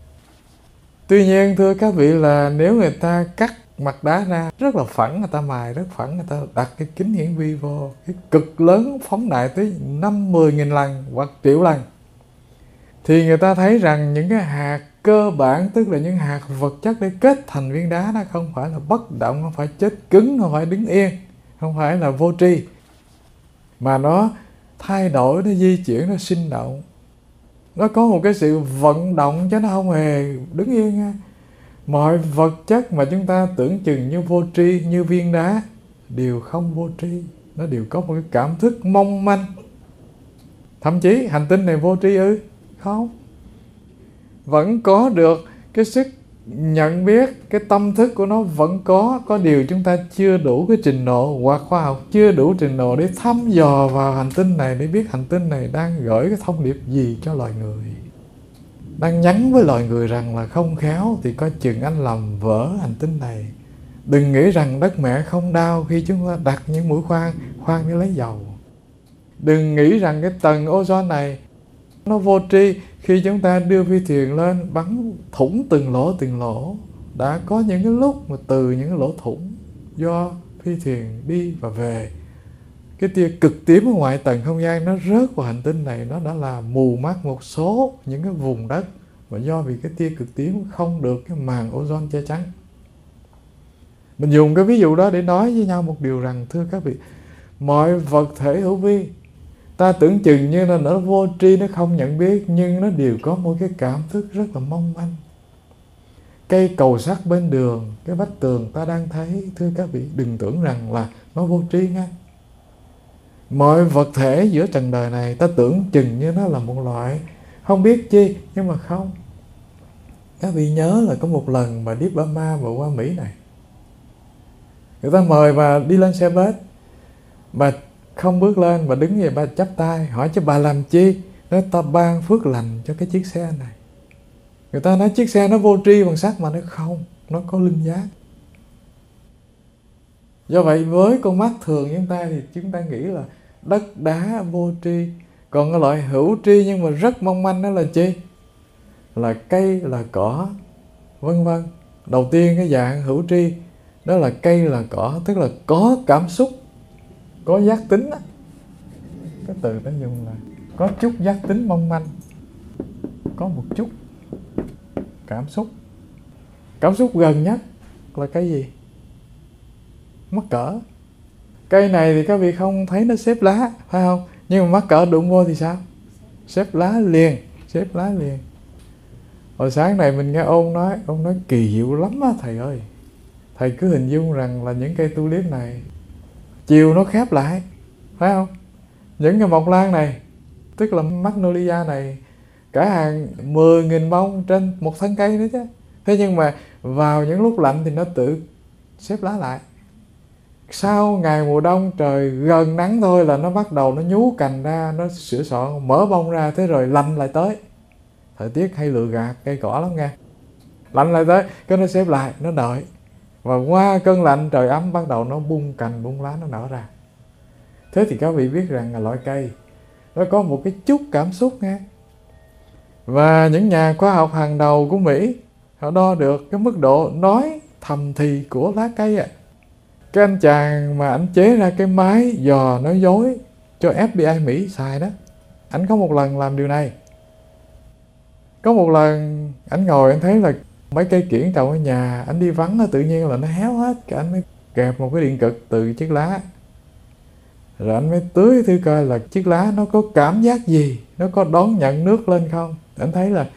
Tuy nhiên thưa các vị là nếu người ta cắt mặt đá ra rất là phẳng, người ta mài rất phẳng, người ta đặt cái kính hiển vi vô, cái cực lớn phóng đại tới năm mười nghìn lần hoặc triệu lần, thì người ta thấy rằng những cái hạt cơ bản, tức là những hạt vật chất để kết thành viên đá, nó không phải là bất động, không phải chết cứng, không phải đứng yên, không phải là vô tri, mà nó thay đổi, nó di chuyển, nó sinh động, nó có một cái sự vận động chứ nó không hề đứng yên nha. Mọi vật chất mà chúng ta tưởng chừng như vô tri, như viên đá, đều không vô tri, nó đều có một cái cảm thức mong manh. Thậm chí hành tinh này vô tri ư? Không. Vẫn có được cái sức nhận biết, cái tâm thức của nó vẫn có. Có điều chúng ta chưa đủ cái trình độ, hoặc khoa học chưa đủ trình độ để thăm dò vào hành tinh này, để biết hành tinh này đang gửi cái thông điệp gì cho loài người. Đang nhắn với loài người rằng là không khéo thì coi chừng anh làm vỡ hành tinh này. Đừng nghĩ rằng đất mẹ không đau khi chúng ta đặt những mũi khoan, khoan để lấy dầu. Đừng nghĩ rằng cái tầng ozone này nó vô tri khi chúng ta đưa phi thuyền lên bắn thủng từng lỗ từng lỗ. Đã có những cái lúc mà từ những cái lỗ thủng do phi thuyền đi và về, cái tia cực tím ở ngoại tầng không gian nó rớt vào hành tinh này, nó đã làm mù mắt một số những cái vùng đất mà do vì cái tia cực tím không được cái màng ozone che chắn. Mình dùng cái ví dụ đó để nói với nhau một điều rằng, thưa các vị, mọi vật thể hữu vi ta tưởng chừng như là nó vô tri, nó không nhận biết, nhưng nó đều có một cái cảm thức rất là mong manh. Cây cầu sắt bên đường, cái vách tường ta đang thấy, thưa các vị, đừng tưởng rằng là nó vô tri nha. Mọi vật thể giữa trần đời này ta tưởng chừng như nó là một loại không biết chi, nhưng mà không. Các vị nhớ là có một lần mà Deep Burma vừa qua Mỹ này, người ta mời bà đi lên xe bus, bà không bước lên, bà đứng vậy, bà chắp tay hỏi chứ bà làm chi? Nói ta ban phước lành cho cái chiếc xe này. Người ta nói chiếc xe nó vô tri bằng sắt, mà nó không, nó có linh giác. Do vậy với con mắt thường chúng ta thì chúng ta nghĩ là đất đá vô tri. Còn cái loại hữu tri nhưng mà rất mong manh đó là chi? Là cây, là cỏ, vân vân. Đầu tiên cái dạng hữu tri đó là cây, là cỏ, tức là có cảm xúc, có giác tính đó. Cái từ nó dùng là có chút giác tính mong manh, có một chút cảm xúc. Cảm xúc gần nhất là cái gì? Mắc cỡ. Cây này thì các vị không thấy nó xếp lá, phải không? Nhưng mà mắc cỡ đụng vô thì sao? Xếp lá liền, xếp lá liền. Hồi sáng này mình nghe ông nói, ông nói kỳ diệu lắm á thầy ơi. Thầy cứ hình dung rằng là những cây tulip này chiều nó khép lại, phải không? Những cái mộc lan này, tức là magnolia này, cả hàng mười nghìn bông trên một thân cây nữa chứ. Thế nhưng mà vào những lúc lạnh thì nó tự xếp lá lại. Sau ngày mùa đông trời gần nắng thôi là nó bắt đầu nó nhú cành ra, nó sửa soạn, mở bông ra, thế rồi lạnh lại tới. Thời tiết hay lừa gạt cây cỏ lắm nghe. Lạnh lại tới, cái nó xếp lại, nó đợi. Và qua cơn lạnh trời ấm bắt đầu nó bung cành, bung lá, nó nở ra. Thế thì các vị biết rằng là loại cây nó có một cái chút cảm xúc nghe. Và những nhà khoa học hàng đầu của Mỹ, họ đo được cái mức độ nói thầm thì của lá cây ạ. À. Cái anh chàng mà anh chế ra cái máy dò nói dối cho ép bê i Mỹ xài đó, anh có một lần làm điều này. Có một lần anh ngồi anh thấy là mấy cây kiểng trồng ở nhà, anh đi vắng tự nhiên là nó héo hết, cái anh mới kẹp một cái điện cực từ chiếc lá, rồi anh mới tưới thử coi là chiếc lá nó có cảm giác gì, nó có đón nhận nước lên không. Anh thấy là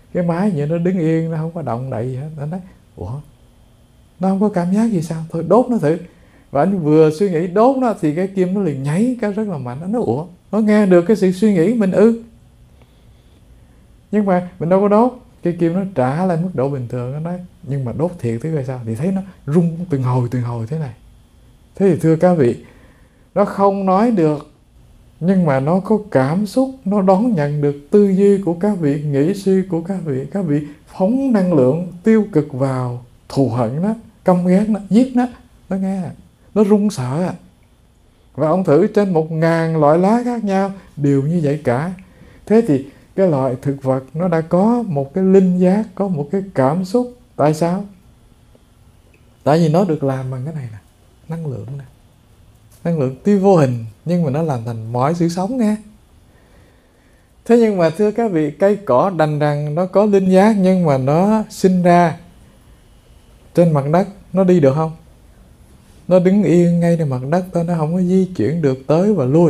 cái máy như nó đứng yên, nó không có động đậy gì hết. Anh nói ủa, nó không có cảm giác gì sao, thôi đốt nó thử. Và anh vừa suy nghĩ đốt nó thì cái kim nó liền nhảy cái rất là mạnh. Anh nói ủa, nó nghe được cái sự suy nghĩ mình ư? Nhưng mà mình đâu có đốt, cái kim nó trả lại mức độ bình thường. Nó nói nhưng mà đốt thiệt thế rồi sao? Thì thấy nó rung từng hồi từng hồi thế này. Thế thì thưa các vị, nó không nói được, nhưng mà nó có cảm xúc, nó đón nhận được tư duy của các vị, nghĩ suy của các vị. Các vị phóng năng lượng tiêu cực vào, thù hận nó, căm ghét nó, giết nó, nó nghe, nó run sợ. Và ông thử trên một ngàn loại lá khác nhau đều như vậy cả. Thế thì cái loại thực vật nó đã có một cái linh giác, có một cái cảm xúc. Tại sao? Tại vì nó được làm bằng cái này nè, năng lượng nè, năng lượng tuy vô hình nhưng mà nó làm thành mọi sự sống nghe. Thế nhưng mà thưa các vị, cây cỏ đành rằng nó có linh giác, nhưng mà nó sinh ra trên mặt đất, nó đi được không? Nó đứng yên ngay trên mặt đất thôi, nó không có di chuyển được tới và lui.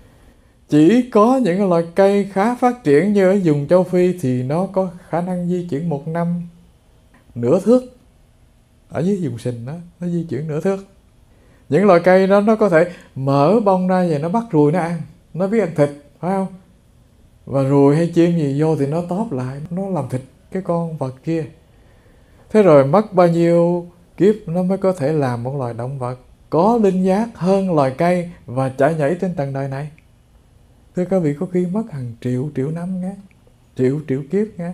Chỉ có những loài cây khá phát triển như ở vùng châu Phi thì nó có khả năng di chuyển một năm nửa thước. Ở dưới vùng sình đó, nó di chuyển nửa thước. Những loài cây đó nó có thể mở bông ra và nó bắt ruồi nó ăn. Nó biết ăn thịt, phải không? Và ruồi hay chim gì vô thì nó tóp lại, nó làm thịt cái con vật kia. Thế rồi mất bao nhiêu kiếp nó mới có thể làm một loài động vật có linh giác hơn loài cây và chạy nhảy trên tầng đời này. Thưa các vị, có khi mất hàng triệu triệu năm nghe, triệu triệu kiếp nghe.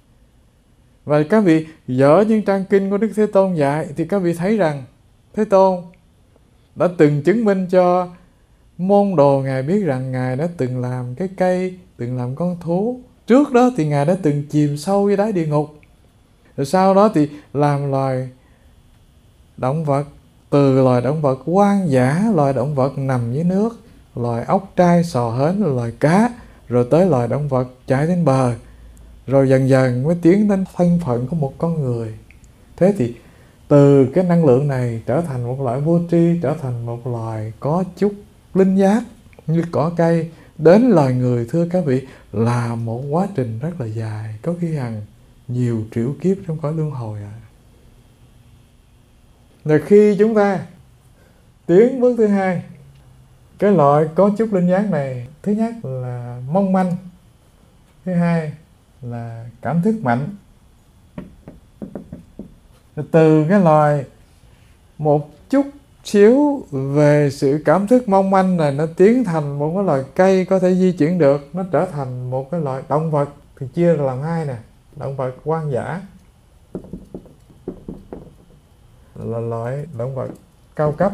Và các vị dở những trang kinh của Đức Thế Tôn dạy thì các vị thấy rằng Thế Tôn đã từng chứng minh cho môn đồ Ngài biết rằng Ngài đã từng làm cái cây, từng làm con thú. Trước đó thì Ngài đã từng chìm sâu dưới đáy địa ngục. Rồi sau đó thì làm loài động vật, từ loài động vật hoang dã, loài động vật nằm dưới nước, loài ốc trai, sò hến, loài cá, rồi tới loài động vật chạy đến bờ, rồi dần dần mới tiến đến thân phận của một con người. Thế thì từ cái năng lượng này trở thành một loại vô tri, trở thành một loài có chút linh giác như cỏ cây, đến loài người thưa các vị là một quá trình rất là dài, có khi hàng nhiều triệu kiếp trong cõi luân hồi à. Rồi khi chúng ta tiến bước thứ hai, cái loại có chút linh giác này, thứ nhất là mong manh, thứ hai là cảm thức mạnh. Từ cái loài một chút xíu về sự cảm thức mong manh này, nó tiến thành một cái loài cây có thể di chuyển được, nó trở thành một cái loại động vật. Thì chia ra làm hai nè, động vật hoang dã là loại động vật cao cấp.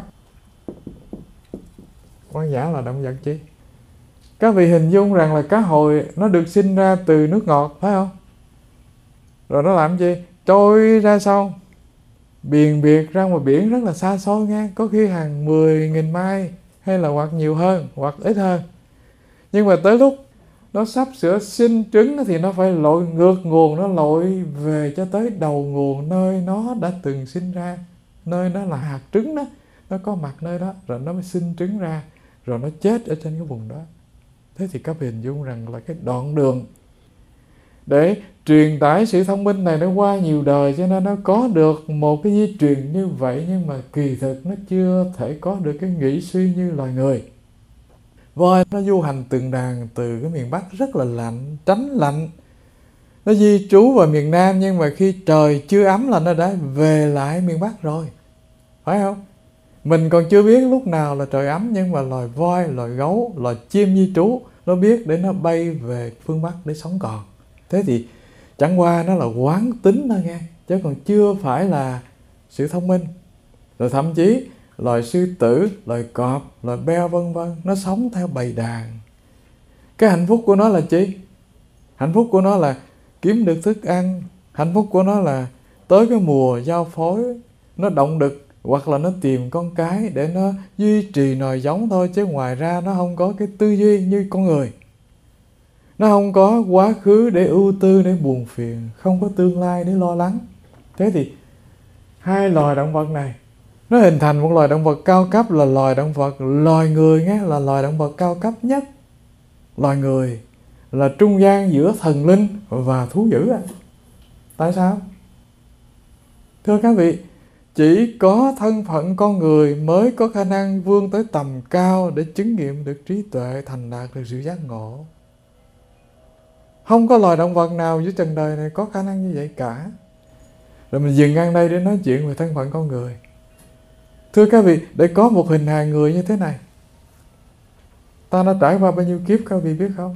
Hoang dã là động vật chi? Các vị hình dung rằng là cá hồi nó được sinh ra từ nước ngọt, phải không? Rồi nó làm gì? Trôi ra sông, biển biệt ra ngoài biển rất là xa xôi nghe, có khi hàng mười nghìn mai hay là hoặc nhiều hơn, hoặc ít hơn. Nhưng mà tới lúc nó sắp sửa sinh trứng thì nó phải lội ngược nguồn, nó lội về cho tới đầu nguồn nơi nó đã từng sinh ra, nơi nó là hạt trứng đó, nó có mặt nơi đó, rồi nó mới sinh trứng ra, rồi nó chết ở trên cái vùng đó. Thế thì các vị hình dung rằng là cái đoạn đường để truyền tải sự thông minh này nó qua nhiều đời, cho nên nó có được một cái di truyền như vậy, nhưng mà kỳ thực nó chưa thể có được cái nghĩ suy như loài người. Voi nó du hành từng đàn từ cái miền Bắc rất là lạnh, tránh lạnh, nó di trú vào miền Nam, nhưng mà khi trời chưa ấm là nó đã về lại miền Bắc rồi, phải không? Mình còn chưa biết lúc nào là trời ấm, nhưng mà loài voi, loài gấu, loài chim di trú nó biết để nó bay về phương Bắc để sống còn. Thế thì chẳng qua nó là quán tính thôi nghe, chứ còn chưa phải là sự thông minh. Rồi thậm chí loài sư tử, loài cọp, loài beo vân vân, nó sống theo bầy đàn. Cái hạnh phúc của nó là chi? Hạnh phúc của nó là kiếm được thức ăn. Hạnh phúc của nó là tới cái mùa giao phối, nó động đực hoặc là nó tìm con cái để nó duy trì nòi giống thôi, chứ ngoài ra nó không có cái tư duy như con người. Nó không có quá khứ để ưu tư, để buồn phiền, không có tương lai để lo lắng. Thế thì hai loài động vật này nó hình thành một loài động vật cao cấp, là loài động vật loài người nghe, là loài động vật cao cấp nhất. Loài người là trung gian giữa thần linh và thú dữ à. Tại sao? Thưa các vị, chỉ có thân phận con người mới có khả năng vươn tới tầm cao để chứng nghiệm được trí tuệ, thành đạt được sự giác ngộ. Không có loài động vật nào dưới trần đời này có khả năng như vậy cả. Rồi mình dừng ngang đây để nói chuyện về thân phận con người. Thưa các vị, để có một hình hài người như thế này, ta đã trải qua bao nhiêu kiếp các vị biết không?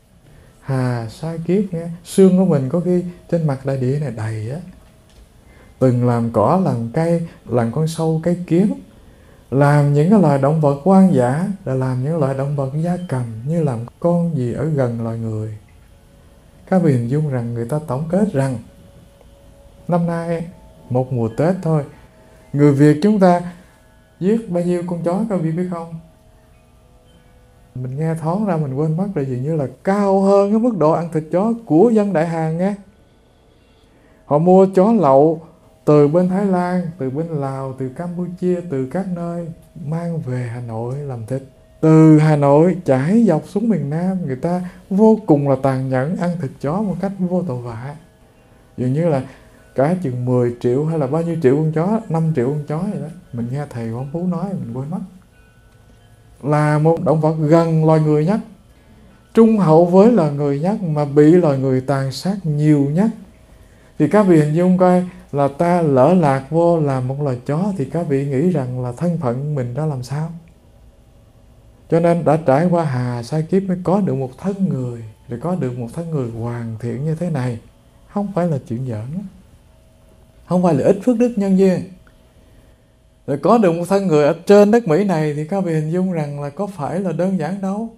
Hà sa kiếp nghe. Xương của mình có khi trên mặt đại địa này đầy á. Từng làm cỏ, làm cây, làm con sâu cái kiến, làm những cái loài động vật hoang dã, là làm những loài động vật gia cầm, như làm con gì ở gần loài người. Các vị hình dung rằng người ta tổng kết rằng năm nay một mùa Tết thôi, người Việt chúng ta giết bao nhiêu con chó các vị biết không? Mình nghe thoáng ra mình quên mất rồi, dường như là cao hơn cái mức độ ăn thịt chó của dân Đại Hàn nghe. Họ mua chó lậu từ bên Thái Lan, từ bên Lào, từ Campuchia, từ các nơi mang về Hà Nội làm thịt. Từ Hà Nội chảy dọc xuống miền Nam, người ta vô cùng là tàn nhẫn, ăn thịt chó một cách vô tội vạ. Dường như là cả chừng mười triệu hay là bao nhiêu triệu con chó, năm triệu con chó vậy đó. Mình nghe thầy Quảng Phú nói mình quên mất. Là một động vật gần loài người nhất, trung hậu với loài người nhất, mà bị loài người tàn sát nhiều nhất. Thì các vị hình dung coi, là ta lỡ lạc vô làm một loài chó, thì các vị nghĩ rằng là thân phận mình đã làm sao? Cho nên đã trải qua hà sa kiếp mới có được một thân người, để có được một thân người hoàn thiện như thế này. Không phải là chuyện giỡn, không phải là ít phước đức nhân duyên. Rồi có được một thân người ở trên đất Mỹ này, thì các vị hình dung rằng là có phải là đơn giản đâu.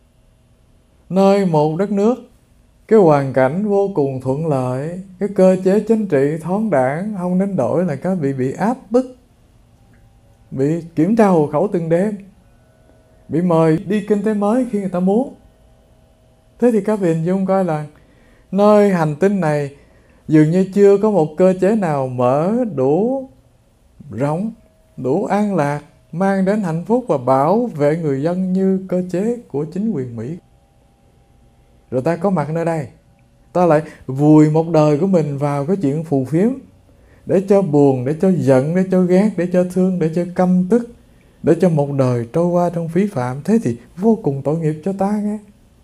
Nơi một đất nước, cái hoàn cảnh vô cùng thuận lợi, cái cơ chế chính trị thoáng đãng, không đến đổi là các vị bị áp bức, bị kiểm tra hộ khẩu từng đêm, bị mời đi kinh tế mới khi người ta muốn. Thế thì các vị hình dung coi là nơi hành tinh này dường như chưa có một cơ chế nào mở đủ rộng, đủ an lạc, mang đến hạnh phúc và bảo vệ người dân như cơ chế của chính quyền Mỹ. Rồi ta có mặt nơi đây, ta lại vùi một đời của mình vào cái chuyện phù phiếm, để cho buồn, để cho giận, để cho ghét, để cho thương, để cho căm tức, để cho một đời trôi qua trong phí phạm. Thế thì vô cùng tội nghiệp cho ta nghe.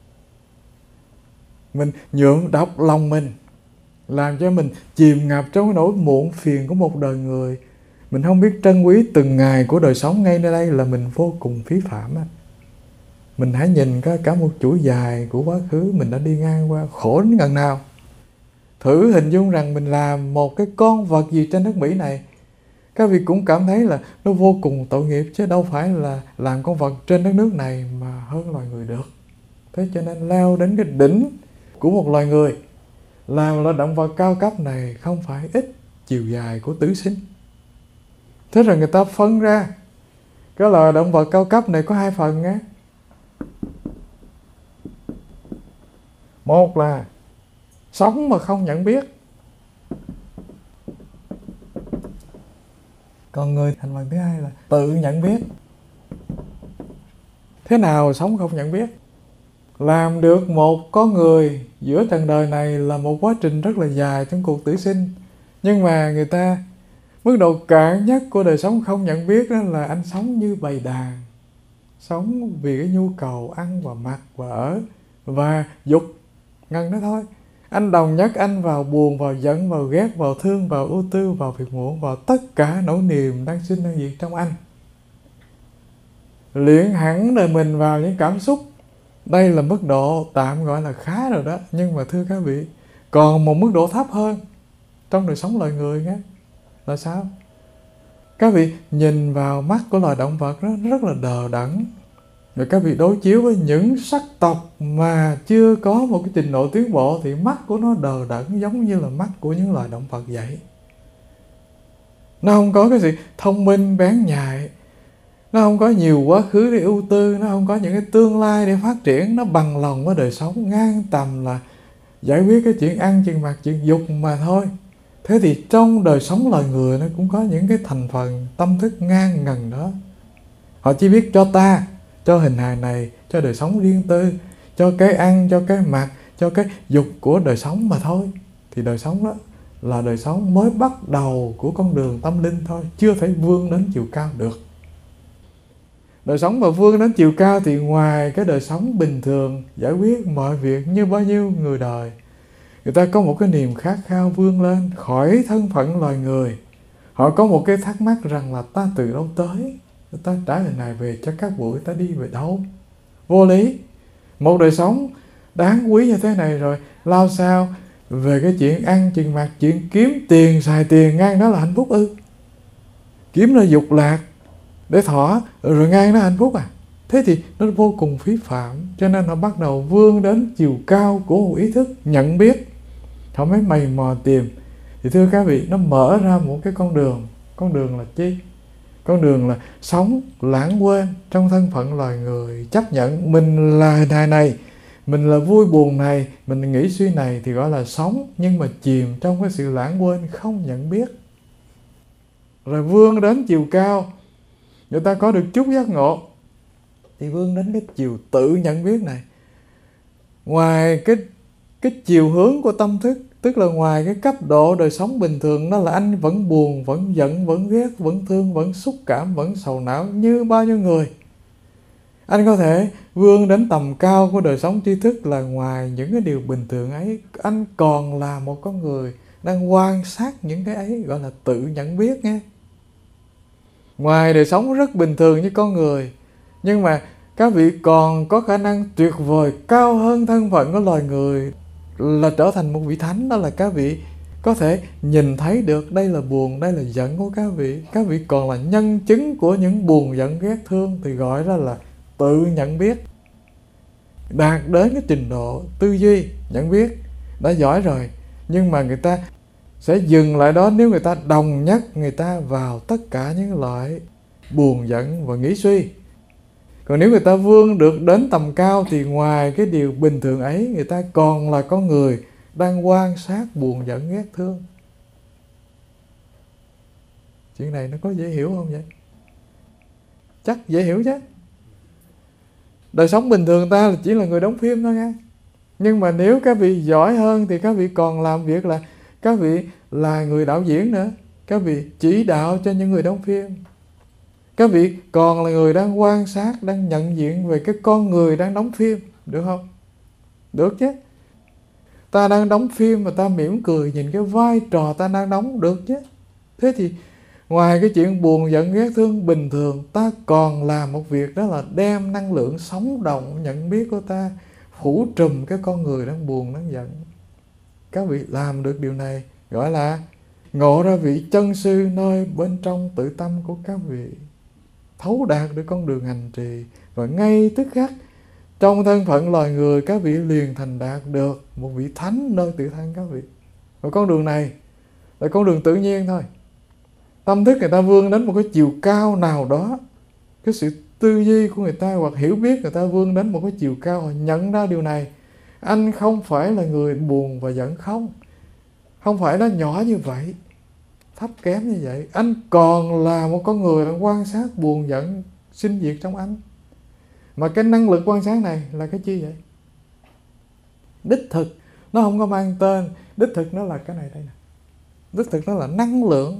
Mình nhuộm độc lòng mình, làm cho mình chìm ngập trong cái nỗi muộn phiền của một đời người. Mình không biết trân quý từng ngày của đời sống ngay nơi đây, là mình vô cùng phí phạm á. Mình hãy nhìn cả, cả một chuỗi dài của quá khứ mình đã đi ngang qua, khổ đến gần nào. Thử hình dung rằng mình làm một cái con vật gì trên đất Mỹ này, các vị cũng cảm thấy là nó vô cùng tội nghiệp, chứ đâu phải là làm con vật trên đất nước này mà hơn loài người được. Thế cho nên leo đến cái đỉnh của một loài người, làm loài động vật cao cấp này không phải ít chiều dài của tử sinh. Thế rồi người ta phân ra cái loài động vật cao cấp này có hai phần nhé. Một là sống mà không nhận biết, còn người thành phần thứ hai là tự nhận biết. Thế nào sống không nhận biết? Làm được một con người giữa trần đời này là một quá trình rất là dài trong cuộc tử sinh. Nhưng mà người ta, mức độ cạn nhất của đời sống không nhận biết đó là anh sống như bầy đàn, sống vì cái nhu cầu ăn và mặc và ở và dục ngần đó thôi. Anh đồng nhất anh vào buồn, vào giận, vào ghét, vào thương, vào ưu tư, vào phiền muộn, vào tất cả nỗi niềm đang sinh đang diệt trong anh. Luyện hẳn đời mình vào những cảm xúc. Đây là mức độ tạm gọi là khá rồi đó. Nhưng mà thưa các vị, còn một mức độ thấp hơn trong đời sống loài người nhé. Là sao? Các vị nhìn vào mắt của loài động vật đó, nó rất là đờ đẫn. Rồi các vị đối chiếu với những sắc tộc mà chưa có một cái trình độ tiến bộ, thì mắt của nó đờ đẫn giống như là mắt của những loài động vật vậy. Nó không có cái gì thông minh bén nhạy, nó không có nhiều quá khứ để ưu tư, nó không có những cái tương lai để phát triển. Nó bằng lòng với đời sống, ngang tầm là giải quyết cái chuyện ăn, chuyện mặc, chuyện dục mà thôi. Thế thì trong đời sống loài người nó cũng có những cái thành phần tâm thức ngang ngần đó. Họ chỉ biết cho ta, cho hình hài này, cho đời sống riêng tư, cho cái ăn, cho cái mặc, cho cái dục của đời sống mà thôi. Thì đời sống đó là đời sống mới bắt đầu của con đường tâm linh thôi, chưa thể vươn đến chiều cao được. Đời sống mà vươn đến chiều cao thì ngoài cái đời sống bình thường giải quyết mọi việc như bao nhiêu người đời, người ta có một cái niềm khát khao vươn lên khỏi thân phận loài người. Họ có một cái thắc mắc rằng là ta từ đâu tới, ta trả lời này về cho các buổi, ta đi về đâu? Vô lý. Một đời sống đáng quý như thế này rồi, lao sao về cái chuyện ăn chuyện mặc, chuyện kiếm tiền, xài tiền ngang đó là hạnh phúc ư? Kiếm ra dục lạc để thỏa rồi ngang đó hạnh phúc à? Thế thì nó vô cùng phí phạm. Cho nên họ bắt đầu vươn đến chiều cao của một ý thức nhận biết. Họ mới mày mò tìm. Thì thưa các vị, nó mở ra một cái con đường. Con đường là chi? Con đường là sống lãng quên trong thân phận loài người, chấp nhận mình là này này, mình là vui buồn này, mình nghĩ suy này thì gọi là sống, nhưng mà chìm trong cái sự lãng quên không nhận biết. Rồi vươn đến chiều cao, người ta có được chút giác ngộ thì vươn đến cái chiều tự nhận biết này. Ngoài cái cái chiều hướng của tâm thức, tức là ngoài cái cấp độ đời sống bình thường, đó là anh vẫn buồn, vẫn giận, vẫn ghét, vẫn thương, vẫn xúc cảm, vẫn sầu não như bao nhiêu người. Anh có thể vươn đến tầm cao của đời sống tri thức là ngoài những cái điều bình thường ấy, anh còn là một con người đang quan sát những cái ấy, gọi là tự nhận biết nghe. Ngoài đời sống rất bình thường như con người, nhưng mà các vị còn có khả năng tuyệt vời cao hơn thân phận của loài người, là trở thành một vị thánh. Đó là các vị có thể nhìn thấy được đây là buồn, đây là giận của các vị. Các vị còn là nhân chứng của những buồn, giận, ghét, thương, thì gọi ra là tự nhận biết. Đạt đến cái trình độ tư duy nhận biết đã giỏi rồi, nhưng mà người ta sẽ dừng lại đó nếu người ta đồng nhất người ta vào tất cả những loại buồn, giận và nghĩ suy. Còn nếu người ta vươn được đến tầm cao thì ngoài cái điều bình thường ấy, người ta còn là con người đang quan sát buồn, giận, ghét, thương. Chuyện này nó có dễ hiểu không vậy? Chắc dễ hiểu chứ. Đời sống bình thường ta là chỉ là người đóng phim thôi nha. Nhưng mà nếu các vị giỏi hơn thì các vị còn làm việc là các vị là người đạo diễn nữa. Các vị chỉ đạo cho những người đóng phim. Các vị còn là người đang quan sát, đang nhận diện về cái con người đang đóng phim. Được không? Được chứ. Ta đang đóng phim mà ta mỉm cười nhìn cái vai trò ta đang đóng, được chứ. Thế thì ngoài cái chuyện buồn, giận, ghét, thương bình thường, ta còn làm một việc, đó là đem năng lượng sống động nhận biết của ta phủ trùm cái con người đang buồn, đang giận. Các vị làm được điều này gọi là ngộ ra vị chân sư nơi bên trong tự tâm của các vị, thấu đạt được con đường hành trì, và ngay tức khắc trong thân phận loài người các vị liền thành đạt được một vị thánh nơi tự thân các vị. Và con đường này là con đường tự nhiên thôi. Tâm thức người ta vươn đến một cái chiều cao nào đó, cái sự tư duy của người ta hoặc hiểu biết người ta vươn đến một cái chiều cao, họ nhận ra điều này. Anh không phải là người buồn và giận, không. Không phải nó nhỏ như vậy, thấp kém như vậy. Anh còn là một con người đang quan sát buồn giận sinh diệt trong anh. Mà cái năng lực quan sát này là cái chi vậy? Đích thực nó không có mang tên. Đích thực nó là cái này đây nè. Đích thực nó là năng lượng,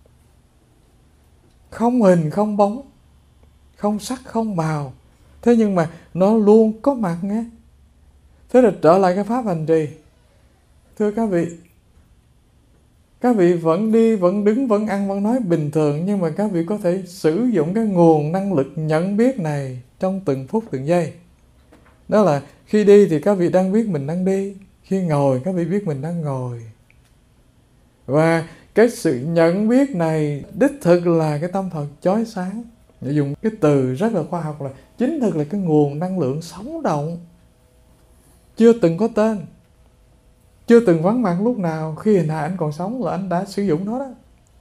không hình không bóng, không sắc không màu. Thế nhưng mà nó luôn có mặt nghe. Thế là trở lại cái pháp hành trì. Thưa các vị, các vị vẫn đi, vẫn đứng, vẫn ăn, vẫn nói bình thường, nhưng mà các vị có thể sử dụng cái nguồn năng lực nhận biết này trong từng phút từng giây. Đó là khi đi thì các vị đang biết mình đang đi, khi ngồi các vị biết mình đang ngồi. Và cái sự nhận biết này đích thực là cái tâm Phật chói sáng. Để dùng cái từ rất là khoa học là chính thực là cái nguồn năng lượng sống động, chưa từng có tên, chưa từng vắng mặt lúc nào. Khi hình hài anh còn sống là anh đã sử dụng nó đó.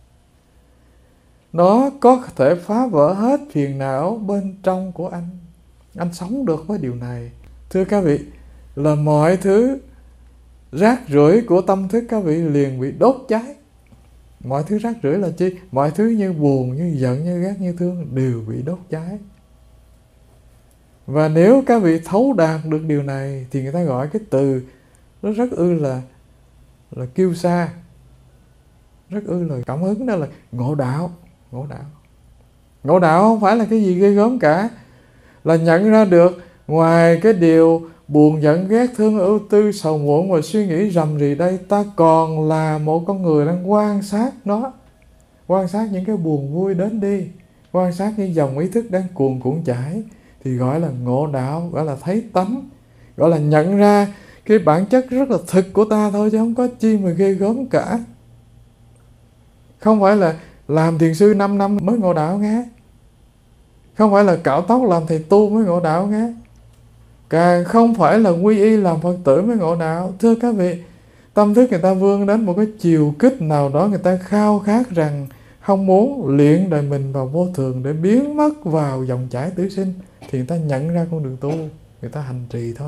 Nó có thể phá vỡ hết phiền não bên trong của anh. Anh sống được với điều này. Thưa các vị, là mọi thứ rác rưởi của tâm thức các vị liền bị đốt cháy. Mọi thứ rác rưởi là chi? Mọi thứ như buồn, như giận, như ghét, như thương đều bị đốt cháy. Và nếu các vị thấu đạt được điều này thì người ta gọi cái từ nó rất ư là là kiêu sa, rất ư là cảm hứng, đó là ngộ đạo. Ngộ đạo ngộ đạo không phải là cái gì ghê gớm cả, là nhận ra được ngoài cái điều buồn giận ghét thương ưu tư sầu muộn và suy nghĩ rầm rì đây, ta còn là một con người đang quan sát nó, quan sát những cái buồn vui đến đi, quan sát những dòng ý thức đang cuồn cuộn chảy, thì gọi là ngộ đạo, gọi là thấy tánh, gọi là nhận ra cái bản chất rất là thực của ta thôi, chứ không có chi mà ghê gớm cả. Không phải là làm thiền sư năm năm mới ngộ đạo nghe, không phải là cạo tóc làm thầy tu mới ngộ đạo nghe, càng không phải là quy y làm Phật tử mới ngộ đạo. Thưa các vị, tâm thức người ta vươn đến một cái chiều kích nào đó, người ta khao khát rằng không muốn luyện đời mình vào vô thường để biến mất vào dòng chảy tử sinh, thì người ta nhận ra con đường tu, người ta hành trì thôi.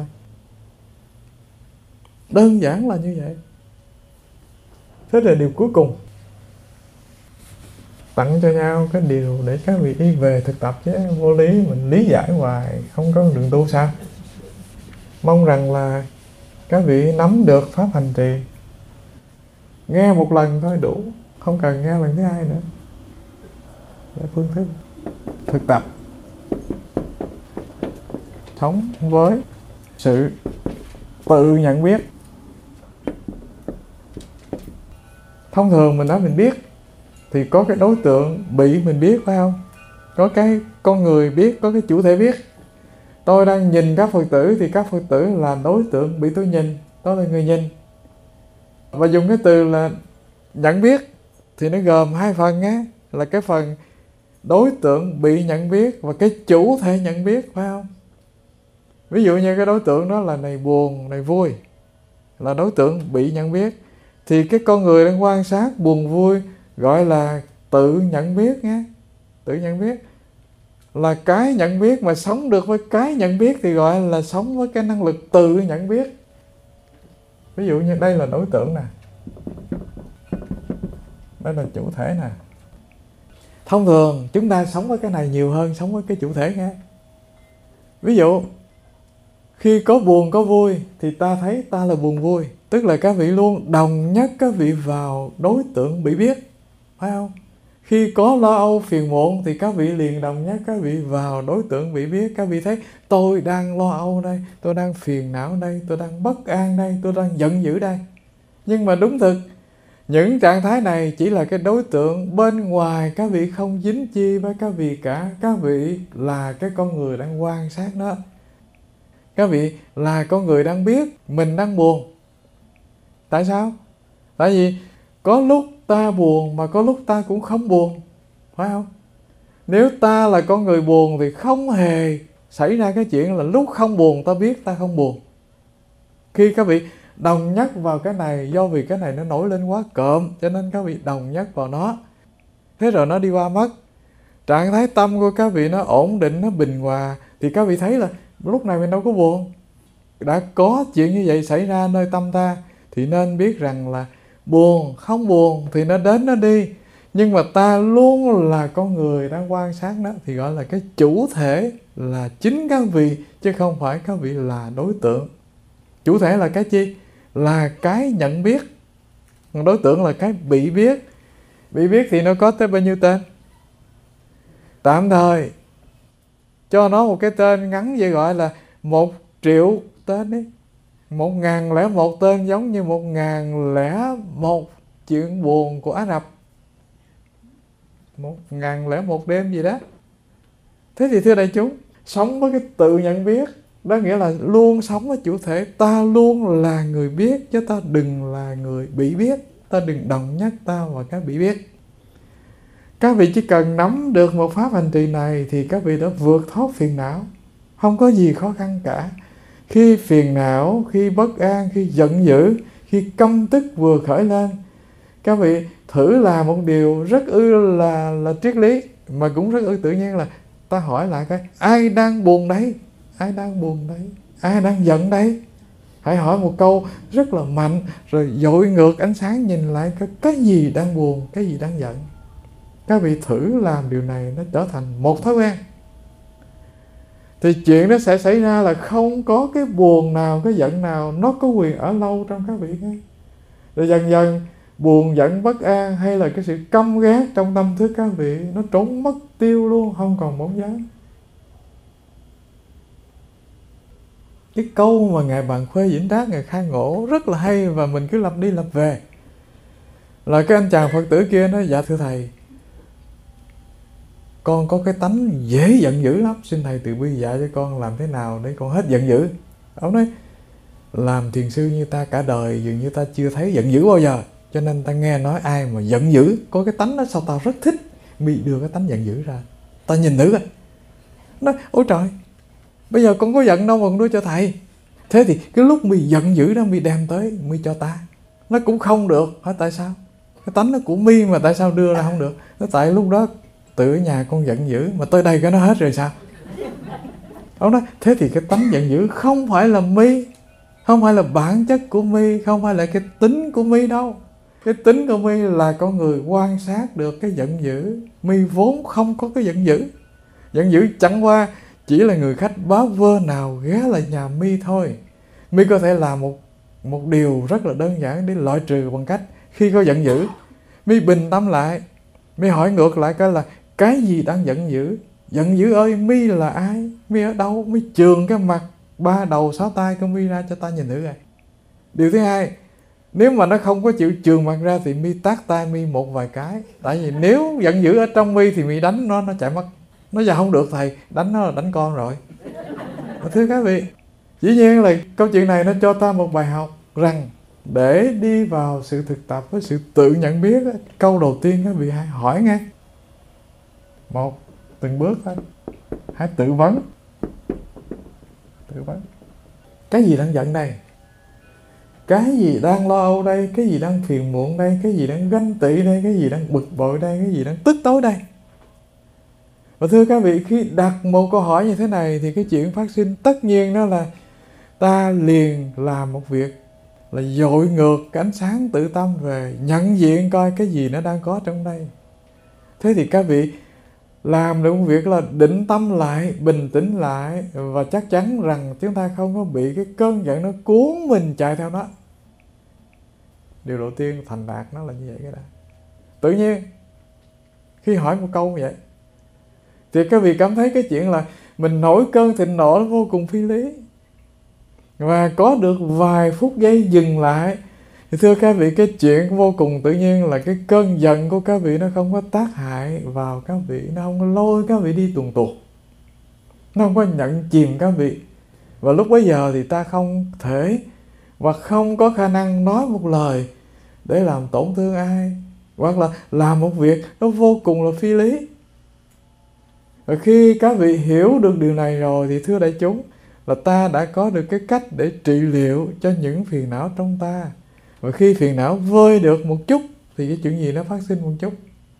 Đơn giản là như vậy. Thế là điều cuối cùng, tặng cho nhau cái điều để các vị đi về thực tập, chứ vô lý mình lý giải hoài không có đường tu sao. Mong rằng là các vị nắm được pháp hành trì, nghe một lần thôi đủ, không cần nghe lần thứ hai nữa, để phương thức thực tập sống với sự tự nhận biết. Thông thường mình nói mình biết thì có cái đối tượng bị mình biết, phải không? Có cái con người biết, có cái chủ thể biết. Tôi đang nhìn các Phật tử thì các Phật tử là đối tượng bị tôi nhìn, tôi là người nhìn. Và dùng cái từ là nhận biết thì nó gồm hai phần á, là cái phần đối tượng bị nhận biết và cái chủ thể nhận biết, phải không? Ví dụ như cái đối tượng đó là này buồn, này vui, là đối tượng bị nhận biết, thì cái con người đang quan sát buồn vui gọi là tự nhận biết nhé. Tự nhận biết là cái nhận biết, mà sống được với cái nhận biết thì gọi là sống với cái năng lực tự nhận biết. Ví dụ như đây là đối tượng nè, đây là chủ thể nè. Thông thường chúng ta sống với cái này nhiều hơn sống với cái chủ thể nghe. Ví dụ khi có buồn có vui thì ta thấy ta là buồn vui, tức là các vị luôn đồng nhất các vị vào đối tượng bị biết, phải không? Khi có lo âu phiền muộn thì các vị liền đồng nhất các vị vào đối tượng bị biết. Các vị thấy tôi đang lo âu đây, tôi đang phiền não đây, tôi đang bất an đây, tôi đang giận dữ đây. Nhưng mà đúng thực, những trạng thái này chỉ là cái đối tượng bên ngoài, các vị không dính chi với các vị cả. Các vị là cái con người đang quan sát nó. Các vị là con người đang biết mình đang buồn. Tại sao? Tại vì có lúc ta buồn mà có lúc ta cũng không buồn, phải không? Nếu ta là con người buồn thì không hề xảy ra cái chuyện là lúc không buồn ta biết ta không buồn. Khi các vị đồng nhất vào cái này, do vì cái này nó nổi lên quá cộm, cho nên các vị đồng nhất vào nó. Thế rồi nó đi qua mất. Trạng thái tâm của các vị nó ổn định, nó bình hòa, thì các vị thấy là lúc này mình đâu có buồn. Đã có chuyện như vậy xảy ra nơi tâm ta thì nên biết rằng là buồn, không buồn thì nó đến nó đi, nhưng mà ta luôn là con người đang quan sát nó, thì gọi là cái chủ thể là chính các vị, chứ không phải các vị là đối tượng. Chủ thể là cái chi? Là cái nhận biết. Đối tượng là cái bị biết. Bị biết thì nó có tới bao nhiêu tên? Tạm thời cho nó một cái tên ngắn vậy gọi là một triệu tên đi. Một ngàn lẻ một tên, giống như một ngàn lẻ một chuyện buồn của Ả Rập, một ngàn lẻ một đêm gì đó. Thế thì thưa đại chúng, sống với cái tự nhận biết, đó nghĩa là luôn sống với chủ thể. Ta luôn là người biết, chứ ta đừng là người bị biết. Ta đừng đồng nhất ta và cái bị biết. Các vị chỉ cần nắm được một pháp hành trì này thì các vị đã vượt thoát phiền não. Không có gì khó khăn cả. Khi phiền não, khi bất an, khi giận dữ, khi căm tức vừa khởi lên, các vị thử làm một điều rất ư là, là triết lý, mà cũng rất ư tự nhiên, là ta hỏi lại cái ai đang buồn đấy? Ai đang buồn đấy? Ai đang giận đấy? Hãy hỏi một câu rất là mạnh, rồi dội ngược ánh sáng nhìn lại cái, cái gì đang buồn, cái gì đang giận. Các vị thử làm điều này, nó trở thành một thói quen. thì chuyện nó sẽ xảy ra là không có cái buồn nào, cái giận nào nó có quyền ở lâu trong các vị nghe. Rồi dần dần buồn giận bất an hay là cái sự căm ghét trong tâm thức các vị nó trốn mất tiêu luôn, không còn bóng dáng. Cái câu mà Ngài Bàn Khuê Vĩnh Trác Ngài khai ngộ rất là hay, và mình cứ lặp đi lặp về. Là cái anh chàng Phật tử kia nói: dạ thưa thầy, con có cái tánh dễ giận dữ lắm, xin thầy từ bi dạy cho con làm thế nào để con hết giận dữ. Ông nói: làm thiền sư như ta cả đời dường như ta chưa thấy giận dữ bao giờ, cho nên ta nghe nói ai mà giận dữ có cái tánh đó sao tao rất thích, mi đưa cái tánh giận dữ ra, ta nhìn thử coi. Nói: ôi trời, bây giờ con có giận đâu mà con đưa cho thầy. Thế thì cái lúc mi giận dữ đó mi đem tới mi cho ta, nó cũng không được. Hỏi tại sao? Cái tánh nó của mi mà tại sao đưa ra không được? Nó tại lúc đó tự ở nhà con giận dữ, mà tới đây cái nó hết rồi sao? Ông nói: thế thì cái tánh giận dữ không phải là mi, không phải là bản chất của mi, không phải là cái tính của mi đâu. Cái tính của mi là con người quan sát được cái giận dữ. Mi vốn không có cái giận dữ. Giận dữ chẳng qua chỉ là người khách báo vơ nào ghé lại nhà mi thôi. Mi có thể làm một một điều rất là đơn giản để loại trừ bằng cách khi có giận dữ, mi bình tâm lại, mi hỏi ngược lại coi là cái gì đang giận dữ. Giận dữ ơi, mi là ai? Mi ở đâu? Mi chườn cái mặt ba đầu sáu tay của mi ra cho ta nhìn thử rồi. Điều thứ hai, nếu mà nó không có chịu chườn mặt ra thì mi tát tay mi một vài cái. Tại vì nếu giận dữ ở trong mi thì mi đánh nó, nó chạy mất. Nó giờ không được thầy, đánh nó là đánh con rồi. Thưa các vị, dĩ nhiên là câu chuyện này nó cho ta một bài học rằng để đi vào sự thực tập với sự tự nhận biết, câu đầu tiên các vị hãy hỏi nghe. Một, từng bước thôi. Hãy tự vấn. Tự vấn. Cái gì đang giận đây? Cái gì đang lo âu đây? Cái gì đang phiền muộn đây? Cái gì đang ganh tị đây? Cái gì đang bực bội đây? Cái gì đang tức tối đây? Và thưa các vị, khi đặt một câu hỏi như thế này thì cái chuyện phát sinh tất nhiên đó là ta liền làm một việc là dội ngược cái ánh sáng tự tâm về, nhận diện coi cái gì nó đang có trong đây. Thế thì các vị làm được một việc là định tâm lại, bình tĩnh lại, và chắc chắn rằng chúng ta không có bị cái cơn giận nó cuốn mình chạy theo nó. Điều đầu tiên thành đạt nó là như vậy cái đó. Tự nhiên khi hỏi một câu như vậy thì các vị cảm thấy cái chuyện là mình nổi cơn thịnh nộ nó vô cùng phi lý, và có được vài phút giây dừng lại thì thưa các vị, cái chuyện vô cùng tự nhiên là cái cơn giận của các vị nó không có tác hại vào các vị, nó không có lôi các vị đi tuồn tuột, nó không có nhận chìm các vị. Và lúc bấy giờ thì ta không thể và không có khả năng nói một lời để làm tổn thương ai, hoặc là làm một việc nó vô cùng là phi lý. Và khi các vị hiểu được điều này rồi thì thưa đại chúng, là ta đã có được cái cách để trị liệu cho những phiền não trong ta. Và khi phiền não vơi được một chút thì cái chuyện gì nó phát sinh một chút?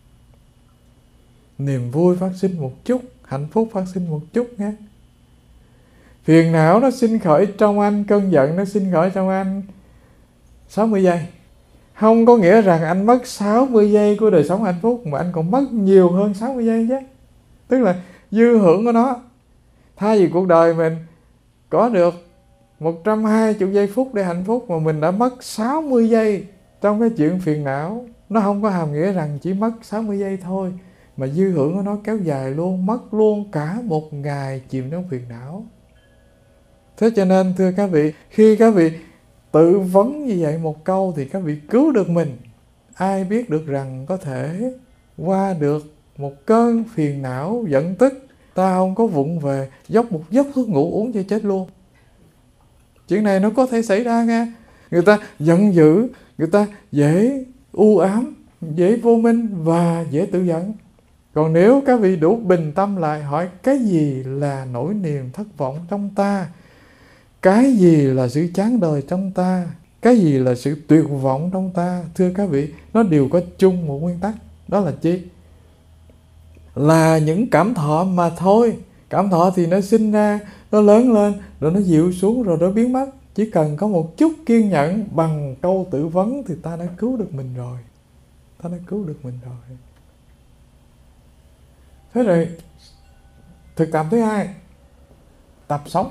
Niềm vui phát sinh một chút, hạnh phúc phát sinh một chút nhé. Phiền não nó sinh khởi trong anh, cơn giận nó sinh khởi trong anh sáu mươi giây. Không có nghĩa rằng anh mất sáu mươi giây của đời sống hạnh phúc, mà anh còn mất nhiều hơn sáu mươi giây chứ. Tức là dư hưởng của nó. Thay vì cuộc đời mình có được một trăm hai mươi giây phút để hạnh phúc, mà mình đã mất sáu mươi giây trong cái chuyện phiền não. Nó không có hàm nghĩa rằng chỉ mất sáu mươi giây thôi, mà dư hưởng của nó kéo dài luôn, mất luôn cả một ngày chìm trong phiền não. Thế cho nên thưa các vị, khi các vị tự vấn như vậy một câu thì các vị cứu được mình. Ai biết được rằng có thể qua được một cơn phiền não giận tức, ta không có vụng về dốc một giấc thuốc ngủ uống cho chết luôn. Chuyện này nó có thể xảy ra nghe. Người ta giận dữ, người ta dễ u ám, dễ vô minh và dễ tự giận. Còn nếu các vị đủ bình tâm lại, hỏi cái gì là nỗi niềm thất vọng trong ta, cái gì là sự chán đời trong ta, cái gì là sự tuyệt vọng trong ta, thưa các vị, nó đều có chung một nguyên tắc. Đó là chi? Là những cảm thọ mà thôi. Cảm thọ thì nó sinh ra, nó lớn lên, rồi nó dịu xuống, rồi nó biến mất. Chỉ cần có một chút kiên nhẫn bằng câu tự vấn thì ta đã cứu được mình rồi. Ta đã cứu được mình rồi. Thế rồi, thực tập thứ hai tập sống.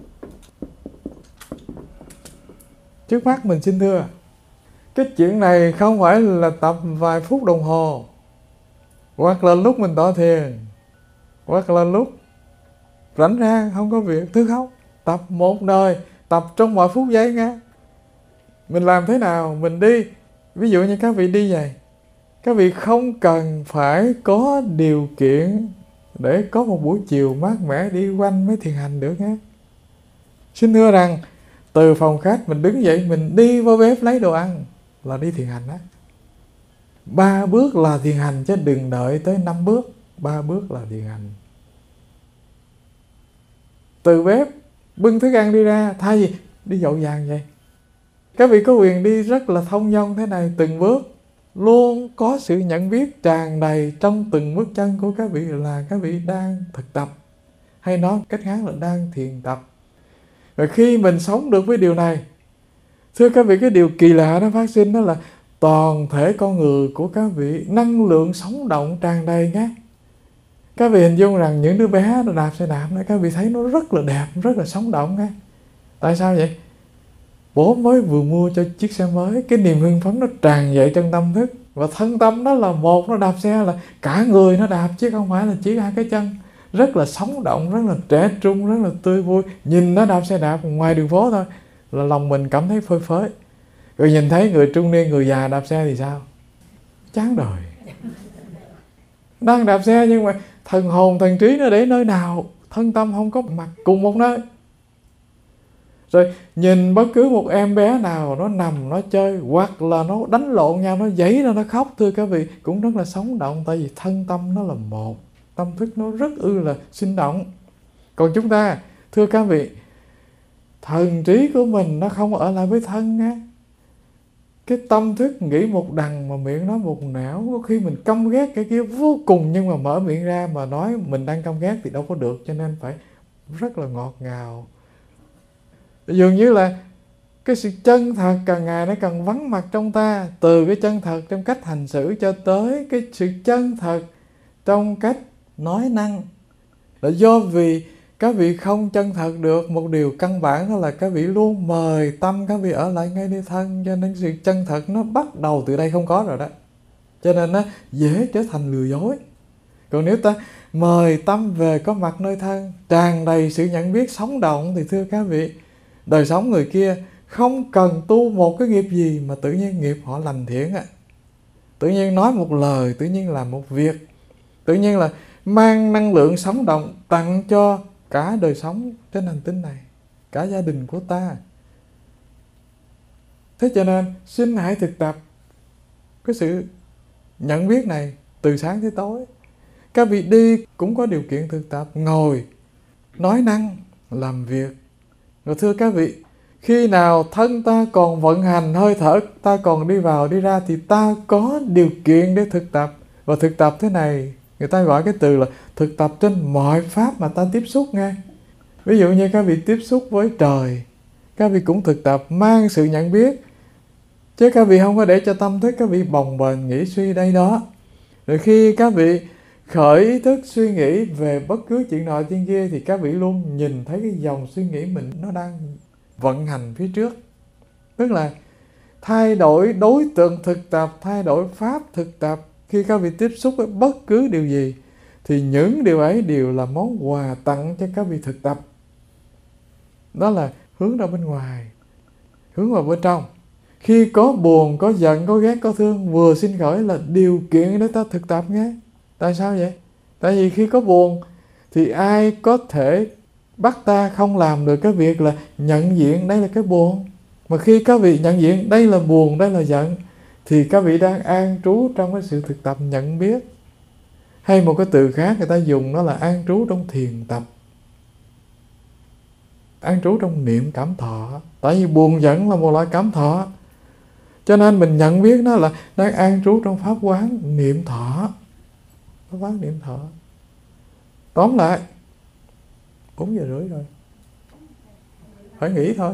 Trước mắt mình xin thưa, cái chuyện này không phải là tập vài phút đồng hồ, hoặc là lúc mình tọa thiền, hoặc là lúc rảnh ra không có việc. Thứ không, tập một đời, tập trong mọi phút giây nghe. Mình làm thế nào? Mình đi, ví dụ như các vị đi vậy, các vị không cần phải có điều kiện để có một buổi chiều mát mẻ đi quanh mới thiền hành được nghe. Xin thưa rằng từ phòng khách mình đứng dậy, mình đi vào bếp lấy đồ ăn là đi thiền hành đó. Ba bước là thiền hành, chứ đừng đợi tới năm bước. Ba bước là thiền hành. Từ bếp bưng thức ăn đi ra, thay vì đi dội vàng vậy, các vị có quyền đi rất là thông dong thế này, từng bước luôn có sự nhận biết tràn đầy trong từng bước chân của các vị là các vị đang thực tập, hay nói cách khác là đang thiền tập. Rồi khi mình sống được với điều này, thưa các vị, cái điều kỳ lạ nó phát sinh đó là toàn thể con người của các vị năng lượng sống động tràn đầy nhé. Các vị hình dung rằng những đứa bé nó đạp xe đạp này, các vị thấy nó rất là đẹp, rất là sống động nghe. Tại sao vậy? Bố mới vừa mua cho chiếc xe mới, cái niềm hưng phấn nó tràn dậy trong tâm thức. Và thân tâm đó là một, nó đạp xe là cả người nó đạp, chứ không phải là chỉ hai cái chân. Rất là sống động, rất là trẻ trung, rất là tươi vui. Nhìn nó đạp xe đạp ngoài đường phố thôi là lòng mình cảm thấy phơi phới. Rồi nhìn thấy người trung niên, người già đạp xe thì sao? Chán đời. Đang đạp xe nhưng mà thần hồn, thần trí nó để nơi nào? Thân tâm không có mặt cùng một nơi. Rồi nhìn bất cứ một em bé nào nó nằm, nó chơi, hoặc là nó đánh lộn nhau, nó giãy ra, nó khóc, thưa các vị, cũng rất là sống động. Tại vì thân tâm nó là một, tâm thức nó rất ư là sinh động. Còn chúng ta, thưa các vị, thần trí của mình nó không ở lại với thân nha. Cái tâm thức nghĩ một đằng mà miệng nói một nẻo. Có khi mình căm ghét cái kia vô cùng, nhưng mà mở miệng ra mà nói mình đang căm ghét thì đâu có được. Cho nên phải rất là ngọt ngào. Dường như là cái sự chân thật càng ngày nó càng vắng mặt trong ta. Từ cái chân thật trong cách hành xử cho tới cái sự chân thật trong cách nói năng. Là do vì các vị không chân thật được một điều căn bản, đó là các vị luôn mời tâm các vị ở lại ngay nơi thân. Cho nên sự chân thật nó bắt đầu từ đây không có rồi đó. Cho nên nó dễ trở thành lừa dối. Còn nếu ta mời tâm về có mặt nơi thân, tràn đầy sự nhận biết sống động, thì thưa các vị, đời sống người kia không cần tu một cái nghiệp gì mà tự nhiên nghiệp họ lành thiện á. Tự nhiên nói một lời, tự nhiên làm một việc, tự nhiên là mang năng lượng sống động tặng cho cả đời sống trên hành tinh này, cả gia đình của ta. Thế cho nên xin hãy thực tập cái sự nhận biết này từ sáng tới tối. Các vị đi cũng có điều kiện thực tập, ngồi, nói năng, làm việc. Rồi thưa các vị, khi nào thân ta còn vận hành, hơi thở ta còn đi vào đi ra, thì ta có điều kiện để thực tập. Và thực tập thế này, người ta gọi cái từ là thực tập trên mọi pháp mà ta tiếp xúc nghe. Ví dụ như các vị tiếp xúc với trời, các vị cũng thực tập mang sự nhận biết. Chứ các vị không có để cho tâm thức các vị bồng bềnh nghĩ suy đây đó. Rồi khi các vị khởi ý thức suy nghĩ về bất cứ chuyện nọ chuyện kia, thì các vị luôn nhìn thấy cái dòng suy nghĩ mình nó đang vận hành phía trước. Tức là thay đổi đối tượng thực tập, thay đổi pháp thực tập. Khi các vị tiếp xúc với bất cứ điều gì, thì những điều ấy đều là món quà tặng cho các vị thực tập. Đó là hướng ra bên ngoài, hướng vào bên trong. Khi có buồn, có giận, có ghét, có thương vừa sinh khởi là điều kiện để ta thực tập nghe. Tại sao vậy? Tại vì khi có buồn thì ai có thể bắt ta không làm được cái việc là nhận diện đây là cái buồn. Mà khi các vị nhận diện đây là buồn, đây là giận, thì các vị đang an trú trong cái sự thực tập nhận biết. Hay một cái từ khác người ta dùng đó là an trú trong thiền tập, an trú trong niệm cảm thọ. Tại vì buồn giận là một loại cảm thọ, cho nên mình nhận biết nó là đang an trú trong pháp quán niệm thọ. Pháp quán niệm thọ. Tóm lại, bốn giờ rưỡi rồi, phải nghỉ thôi.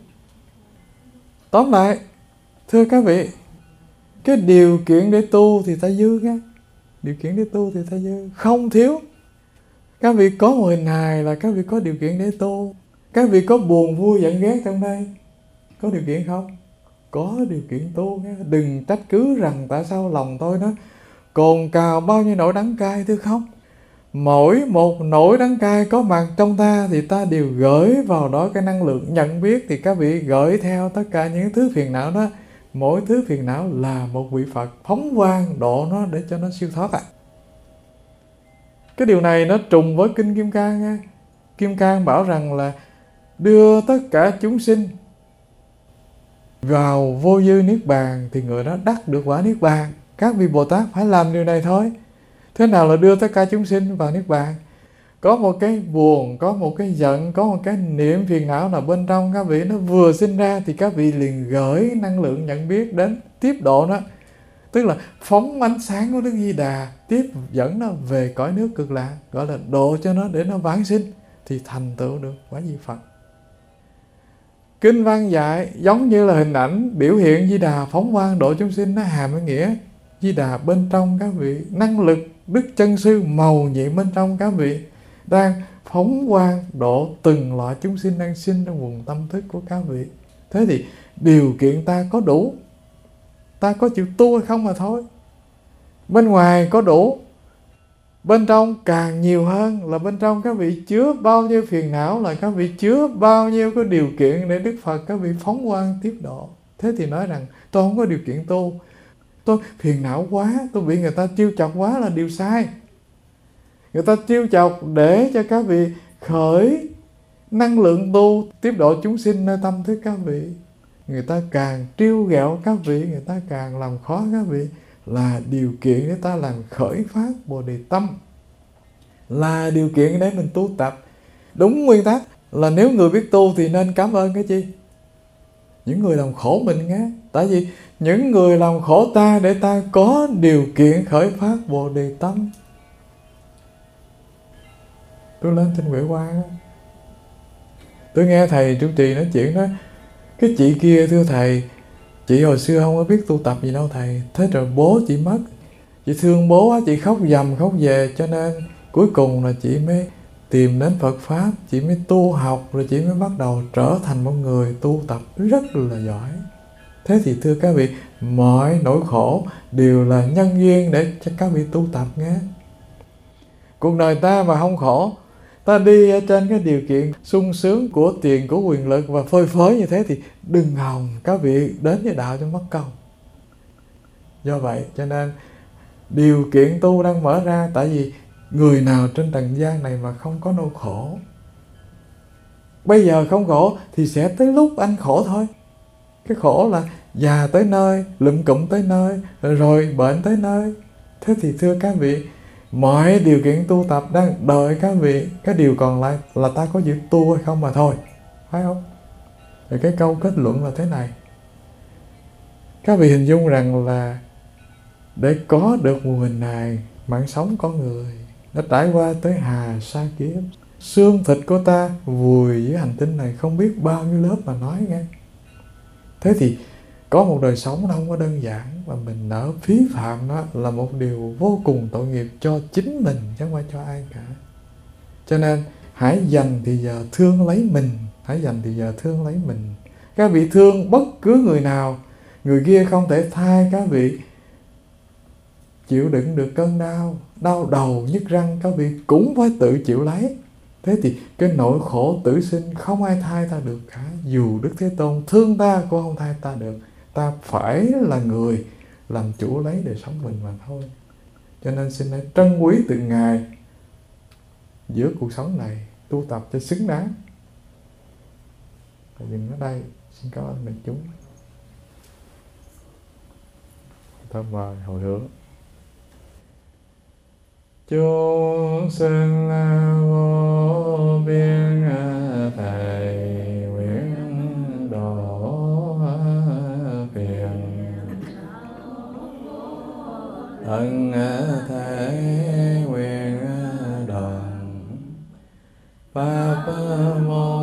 Tóm lại, thưa các vị, cái điều kiện để tu thì ta dư nghe. Điều kiện để tu thì ta dư, không thiếu. Các vị có một hình hài là các vị có điều kiện để tu. Các vị có buồn vui giận ghét trong đây, có điều kiện không? Có điều kiện tu. Đừng trách cứ rằng tại sao lòng tôi nó cồn cào bao nhiêu nỗi đắng cay, thưa không? Mỗi một nỗi đắng cay có mặt trong ta thì ta đều gửi vào đó cái năng lượng nhận biết. Thì các vị gửi theo tất cả những thứ phiền não đó. Mỗi thứ phiền não là một vị Phật phóng quang độ nó để cho nó siêu thoát ạ. À. Cái điều này nó trùng với Kinh Kim Cang nha. Kim Cang bảo rằng là đưa tất cả chúng sinh vào vô dư niết bàn thì người đó đắc được quả niết bàn. Các vị Bồ Tát phải làm điều này thôi. Thế nào là đưa tất cả chúng sinh vào niết bàn? Có một cái buồn, có một cái giận, có một cái niệm phiền não nào bên trong các vị nó vừa sinh ra thì các vị liền gửi năng lượng nhận biết đến tiếp độ nó. Tức là phóng ánh sáng của Đức Di Đà tiếp dẫn nó về cõi nước Cực Lạc, gọi là độ cho nó để nó vãng sinh thì thành tựu được quả vị Phật. Kinh văn dạy giống như là hình ảnh biểu hiện Di Đà phóng quang độ chúng sinh, nó hàm ý nghĩa Di Đà bên trong các vị, năng lực Đức Chân Sư màu nhiệm bên trong các vị đang phóng quang độ từng loại chúng sinh đang sinh trong vùng tâm thức của các vị. Thế thì điều kiện ta có đủ, ta có chịu tu hay không mà thôi. Bên ngoài có đủ, bên trong càng nhiều hơn, là bên trong các vị chứa bao nhiêu phiền não, là các vị chứa bao nhiêu cái điều kiện để Đức Phật các vị phóng quang tiếp độ. Thế thì nói rằng tôi không có điều kiện tu, tôi phiền não quá, tôi bị người ta trêu chọc quá là điều sai. Người ta trêu chọc để cho các vị khởi năng lượng tu tiếp độ chúng sinh nơi tâm thức các vị. Người ta càng trêu ghẹo các vị, người ta càng làm khó các vị, là điều kiện để ta làm khởi phát Bồ Đề tâm, là điều kiện để mình tu tập. Đúng nguyên tắc là nếu người biết tu thì nên cảm ơn cái chi? Những người làm khổ mình nghe. Tại vì những người làm khổ ta để ta có điều kiện khởi phát Bồ Đề tâm. Tôi lên trên Huệ Quang, tôi nghe thầy trụ trì nói chuyện đó. Cái chị kia thưa thầy, chị hồi xưa không có biết tu tập gì đâu thầy. Thế rồi bố chị mất, chị thương bố quá, chị khóc dầm khóc về, cho nên cuối cùng là chị mới tìm đến Phật Pháp, chị mới tu học, rồi chị mới bắt đầu trở thành một người tu tập rất là giỏi. Thế thì thưa các vị, mọi nỗi khổ đều là nhân duyên để cho các vị tu tập nghe. Cuộc đời ta mà không khổ, ta đi ở trên cái điều kiện sung sướng của tiền, của quyền lực và phơi phới như thế thì đừng hòng các vị đến với đạo cho mất công. Do vậy cho nên điều kiện tu đang mở ra, tại vì người nào trên trần gian này mà không có nỗi khổ. Bây giờ không khổ thì sẽ tới lúc anh khổ thôi. Cái khổ là già tới nơi, lụm cụm tới nơi, rồi bệnh tới nơi. Thế thì thưa các vị, mọi điều kiện tu tập đang đợi các vị. Cái điều còn lại là ta có chịu tu hay không mà thôi. Phải không? Thì cái câu kết luận là thế này. Các vị hình dung rằng là để có được một hình hài mạng sống con người đã trải qua tới hà sa kiếp, xương thịt của ta vùi dưới hành tinh này không biết bao nhiêu lớp mà nói nghe. Thế thì có một đời sống nó không có đơn giản, và mình nỡ phí phạm nó là một điều vô cùng tội nghiệp cho chính mình chứ không phải cho ai cả. Cho nên hãy dành thì giờ thương lấy mình, hãy dành thì giờ thương lấy mình. Các vị thương bất cứ người nào, người kia không thể thay các vị chịu đựng được cơn đau, đau đầu, nhức răng, các vị cũng phải tự chịu lấy. Thế thì cái nỗi khổ tử sinh không ai thay ta được cả. Dù Đức Thế Tôn thương ta cũng không thay ta được. Ta phải là người làm chủ lấy đời sống mình mà thôi. Cho nên xin hãy trân quý từng ngày giữa cuộc sống này, tu tập cho xứng đáng. Và dừng ở đây. Xin cảm ơn đại chúng. Thôi mời hồi hướng. Chúng sinh vô biên thầy nguyện độ phiền, thân thể nguyện đoàn pháp môn